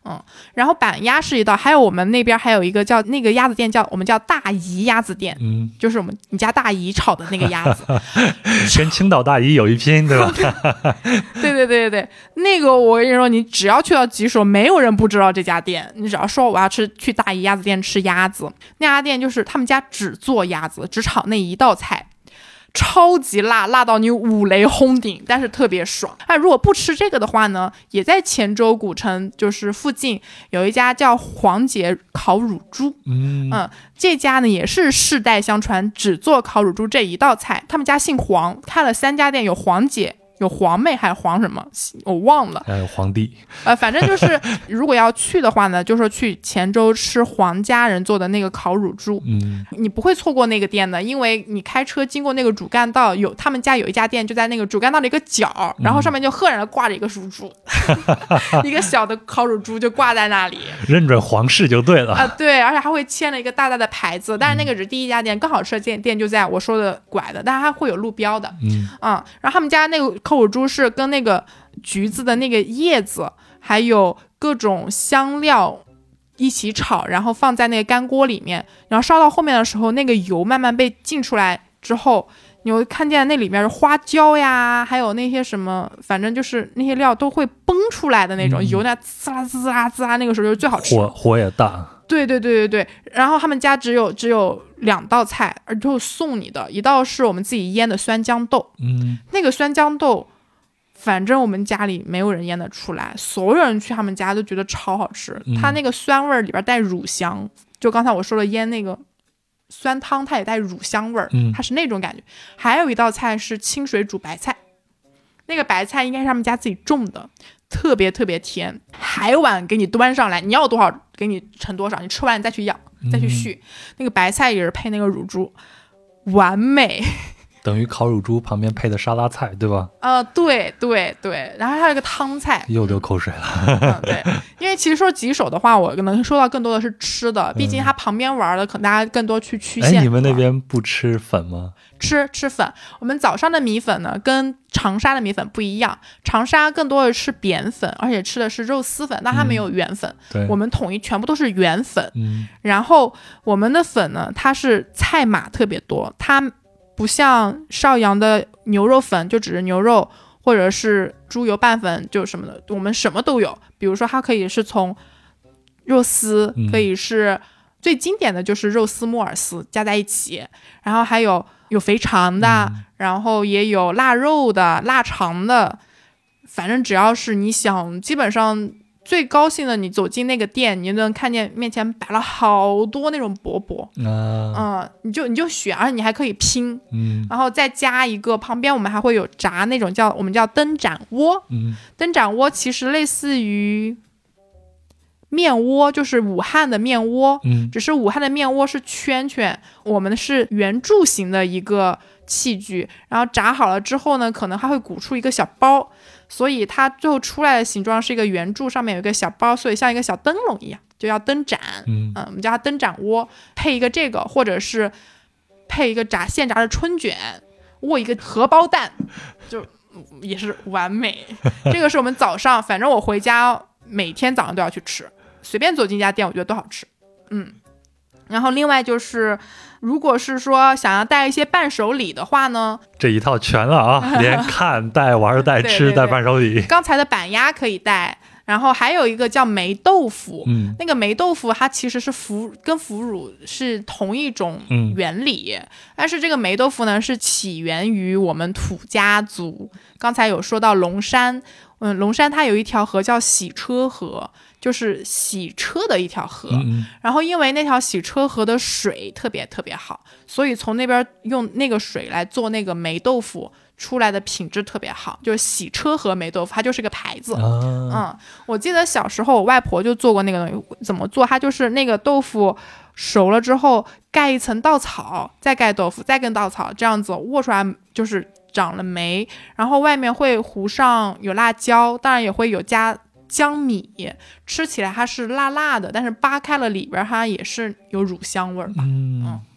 嗯，然后板鸭是一道，还有我们那边还有一个叫那个鸭子店叫我们叫大姨鸭子店， 嗯， 就是我们你家大姨炒的那个鸭子， 跟青岛大姨有一拼，对吧？ 对对对对对，那个我跟你说，你只要去到吉首，没有人不知道这家店。你只要说我要吃去大姨鸭子店吃鸭子，那家店就是他们家只做鸭子，只炒那一道菜。超级辣，辣到你五雷轰顶，但是特别爽。哎，如果不吃这个的话呢，也在黔州古城就是附近有一家叫黄姐烤乳猪， 嗯嗯，这家呢也是世代相传，只做烤乳猪这一道菜。他们家姓黄，开了三家店，有黄姐。有黄妹还是黄什么我忘了， 还有皇帝， 呃，反正就是如果要去的话呢，就是去黔州吃黄家人做的那个烤乳猪， 嗯， 你不会错过那个店的，因为你开车经过那个主干道，有他们家有一家店就在那个主干道的一个角，然后上面就赫然的挂着一个乳猪，嗯、一个小的烤乳猪就挂在那里， 认准皇室就对了啊、呃，对，而且还会签了一个大大的牌子，但是那个只是第一家店，更好吃的店店就在我说的拐的，但是它会有路标的， 嗯啊、嗯，然后他们家那个烤乳猪是跟那个橘子的那个叶子，还有各种香料一起炒，然后放在那个干锅里面，然后烧到后面的时候，那个油慢慢被浸出来之后，你会看见那里面的花椒呀，还有那些什么，反正就是那些料都会崩出来的那种、嗯、油，那滋啦滋啦滋啦，那个时候就是最好吃， 火火也大。 对对对对对，然后他们家只有只有两道菜，而就送你的一道是我们自己腌的酸豇豆， 嗯， 那个酸豇豆，反正我们家里没有人腌得出来，所有人去他们家都觉得超好吃，嗯、它那个酸味里边带乳香，就刚才我说了腌那个酸汤，它也带乳香味儿， 嗯， 它是那种感觉。还有一道菜是清水煮白菜，那个白菜应该是他们家自己种的。特别特别甜，海碗给你端上来，你要多少给你盛多少，你吃完你再去要再去续、嗯、那个白菜也是配那个乳猪，完美， 等于烤乳猪旁边配的沙拉菜，对吧？ 呃，对对对，然后还有一个汤菜， 又流口水了。 嗯，对，因为其实说吉首的话，我能说到更多的是吃的，毕竟它旁边玩的可能大家更多去区县。 哎，你们那边不吃粉吗？ 吃吃粉，我们早上的米粉呢跟长沙的米粉不一样，长沙更多的是扁粉，而且吃的是肉丝粉，但它没有圆粉、 嗯、对， 我们统一全部都是圆粉、 嗯、 然后我们的粉呢它是菜码特别多，它不像邵阳的牛肉粉就只是牛肉或者是猪油拌粉就什么的，我们什么都有，比如说它可以是从肉丝、嗯、可以是最经典的就是肉丝木耳丝加在一起，然后还有有肥肠的、嗯、然后也有腊肉的腊肠的，反正只要是你想，基本上最高兴的你走进那个店，你就能看见面前摆了好多那种饽饽、 啊、 嗯，你就你就选，而且你还可以拼、 嗯、 然后再加一个旁边我们还会有炸那种叫我们叫灯盏窝、 嗯、 灯盏窝其实类似于面窝，就是武汉的面窝、 嗯、 只是武汉的面窝是圈圈，我们是圆柱形的一个器具，然后炸好了之后呢，可能它会鼓出一个小包，所以它最后出来的形状是一个圆柱，上面有一个小包，所以像一个小灯笼一样，就叫灯盏。 嗯、 呃、我们叫它灯盏窝，配一个这个，或者是配一个炸现炸的春卷，握一个荷包蛋，就也是完美。这个是我们早上，反正我回家每天早上都要去吃，随便走进一家店我觉得都好吃。嗯，然后另外就是如果是说想要带一些伴手礼的话呢， 这一套全了啊，连看带玩带吃对对对，带伴手礼。 刚才的板鸭可以带，然后还有一个叫霉豆腐、 嗯、 那个霉豆腐它其实是腐跟腐乳是同一种原理、嗯、但是这个霉豆腐呢是起源于我们土家族。刚才有说到龙山，嗯，龙山它有一条河叫洗车河，就是洗车的一条河、 嗯、 然后因为那条洗车河的水特别特别好，所以从那边用那个水来做那个霉豆腐出来的品质特别好，就是洗车河霉豆腐，它就是个牌子、 啊、 嗯，我记得小时候我外婆就做过那个东西，怎么做？它就是那个豆腐熟了之后盖一层稻草，再盖豆腐，再跟稻草，这样子握出来就是长了霉，然后外面会糊上有辣椒，当然也会有加姜米，吃起来它是辣辣的，但是扒开了里边它也是有乳香味儿吧。 嗯，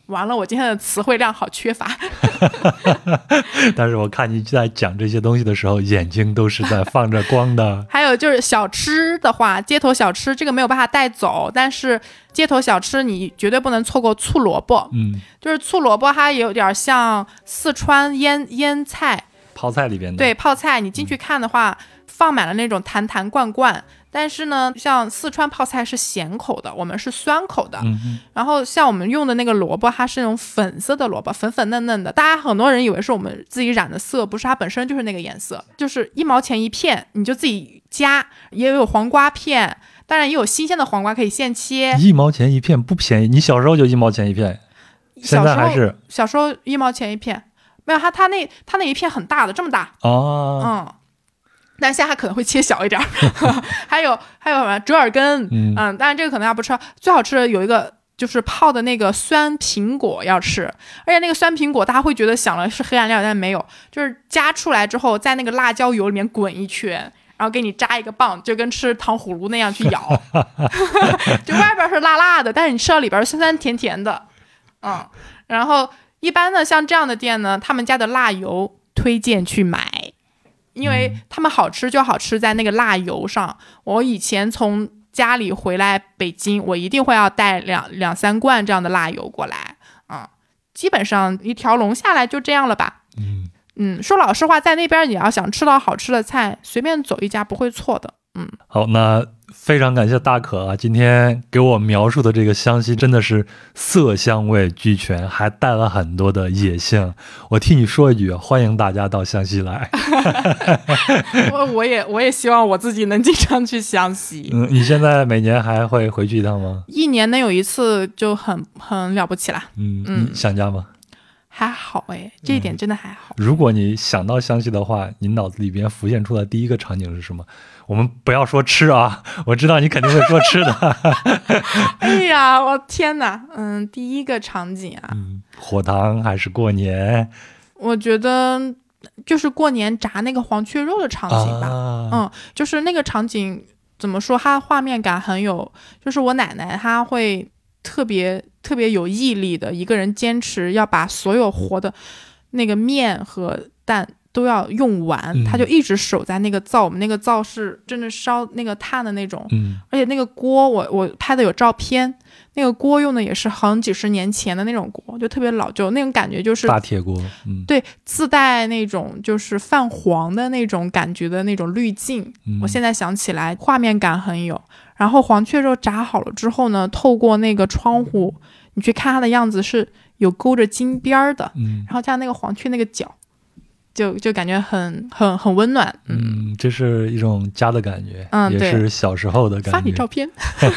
完了，我今天的词汇量好缺乏。 但是我看你在讲这些东西的时候，眼睛都是在放着光的。 还有就是小吃的话，街头小吃这个没有办法带走，但是街头小吃你绝对不能错过醋萝卜。 嗯， 就是醋萝卜，它有点像四川腌腌菜。 泡菜里边的， 对，泡菜你进去看的话、嗯、放满了那种坛坛罐罐，但是呢像四川泡菜是咸口的，我们是酸口的、 嗯、 然后像我们用的那个萝卜它是那种粉色的萝卜，粉粉嫩嫩的，大家很多人以为是我们自己染的色，不是，它本身就是那个颜色，就是一毛钱一片，你就自己加，也有黄瓜片，当然也有新鲜的黄瓜可以现切。 一毛钱一片不便宜，你小时候就一毛钱一片，现在还是小时候一毛钱一片，没有，它它那它那一片很大的，这么大哦， 嗯，但现在它可能会切小一点。还有还有什么折耳根，嗯嗯，当然这个可能要不吃，最好吃的有一个就是泡的那个酸苹果要吃，而且那个酸苹果大家会觉得想了是黑暗料，但没有，就是夹出来之后在那个辣椒油里面滚一圈，然后给你扎一个棒，就跟吃糖葫芦那样去咬。就外边是辣辣的，但是你吃到里边酸酸甜甜的。嗯，然后一般呢像这样的店呢，他们家的辣油推荐去买，因为他们好吃就好吃在那个辣油上。我以前从家里回来北京，我一定会要带两两三罐这样的辣油过来，嗯，基本上一条龙下来就这样了吧。 嗯嗯，说老实话，在那边你要想吃到好吃的菜，随便走一家不会错的。嗯， 好，那非常感谢大可啊，今天给我描述的这个湘西真的是色香味俱全，还带了很多的野性。我替你说一句，欢迎大家到湘西来。 我我也我也希望我自己能经常去湘西。 嗯，你现在每年还会回去一趟吗？ 一年能有一次就很很了不起了。 嗯嗯，你想家吗？ 还好哎，这一点真的还好、 嗯。如果你想到湘西的话，你脑子里边浮现出来第一个场景是什么？我们不要说吃啊，我知道你肯定会说吃的。 哎呀，我天哪，嗯，第一个场景啊， 嗯，火塘还是过年？ 我觉得就是过年炸那个黄雀肉的场景吧。 啊、 嗯，就是那个场景怎么说，它画面感很有，就是我奶奶她会特别特别有毅力的一个人坚持要把所有活的那个面和蛋都要用完、嗯、他就一直守在那个灶，我们那个灶是真的烧那个炭的那种、 嗯、 而且那个锅我我拍的有照片，那个锅用的也是好几十年前的那种锅，就特别老旧，那种感觉就是大铁锅、嗯、 对，自带那种就是泛黄的那种感觉的那种滤镜、嗯、我现在想起来画面感很有。然后黄雀肉炸好了之后呢，透过那个窗户你去看它的样子是有勾着金边的、嗯、然后加那个黄雀那个角就就感觉很很很温暖。 嗯, 嗯，这是一种家的感觉， 嗯， 也是小时候的感觉。 发你照片。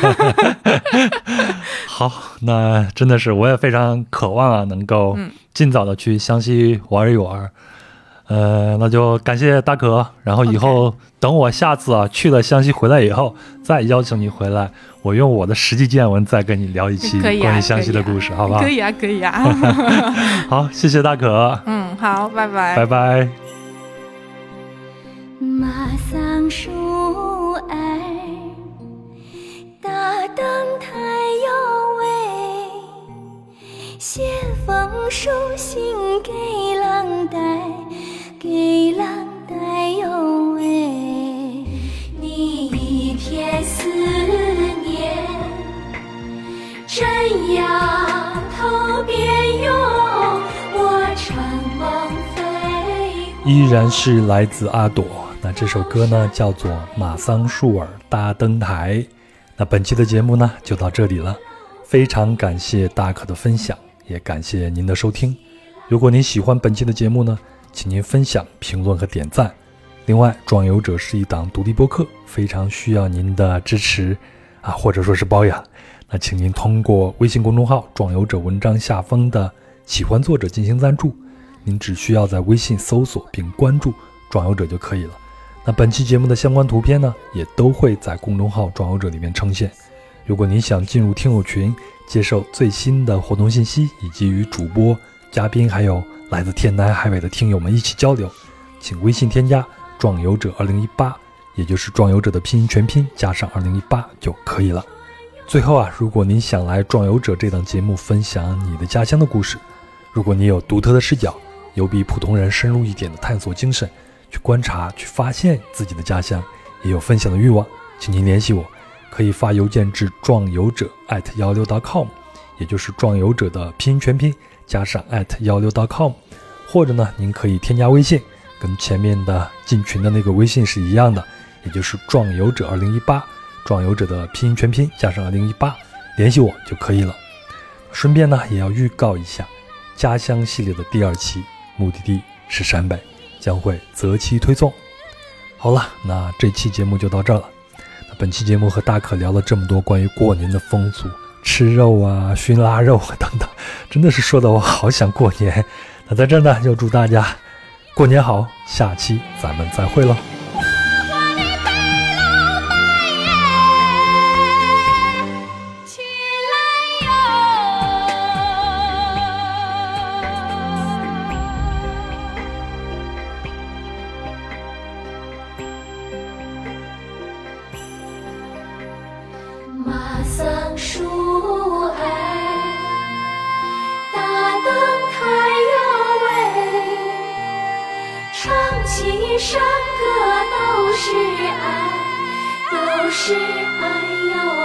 好，那真的是我也非常渴望啊，能够尽早的去湘西玩一玩。呃，那就感谢大可，然后以后、okay. 等我下次啊去了湘西回来以后，再邀请你回来，我用我的实际见闻再跟你聊一期关于湘西的故事， 啊、 好不好？ 可以啊，可以啊。 好，谢谢大可。 嗯，好，拜拜， 拜拜。 马桑树儿，大灯台哟喂，写封书信给郎带。给郎带哟喂，你一片思念，真要头边哟，我乘梦飞。 依然是来自阿朵，那这首歌呢叫做《马桑树儿搭灯台》。那本期的节目呢就到这里了，非常感谢大可的分享，也感谢您的收听。如果您喜欢本期的节目呢，请您分享、评论和点赞。另外，壮游者是一档独立播客，非常需要您的支持啊，或者说是包养。那请您通过微信公众号壮游者文章下方的喜欢作者进行赞助，您只需要在微信搜索并关注壮游者就可以了。那本期节目的相关图片呢，也都会在公众号壮游者里面呈现。如果您想进入听友群，接受最新的活动信息，以及与主播、嘉宾还有来自天南海北的听友们一起交流，请微信添加壮游者二零一八，也就是壮游者的拼音全拼加上二零一八就可以了。 最后啊，如果您想来壮游者这档节目分享你的家乡的故事，如果你有独特的视角，有比普通人深入一点的探索精神，去观察去发现自己的家乡，也有分享的欲望，请您联系我，可以发邮件至壮游者 at 一六 点 com， 也就是壮游者的拼音全拼加上 at 一六 点 com， 或者呢您可以添加微信，跟前面的进群的那个微信是一样的，也就是壮游者二零一八，壮游者的拼音全拼加上二零一八，联系我就可以了。顺便呢也要预告一下家乡系列的第二期，目的地是陕北，将会择期推送。好了，那这期节目就到这儿了。那本期节目和大可聊了这么多关于过年的风俗，吃肉啊，熏腊肉啊等等，真的是说的我好想过年。那在这儿呢就祝大家过年好，下期咱们再会喽。 马桑树爱，大灯太阳喂，唱起山歌都是爱，都是爱哟。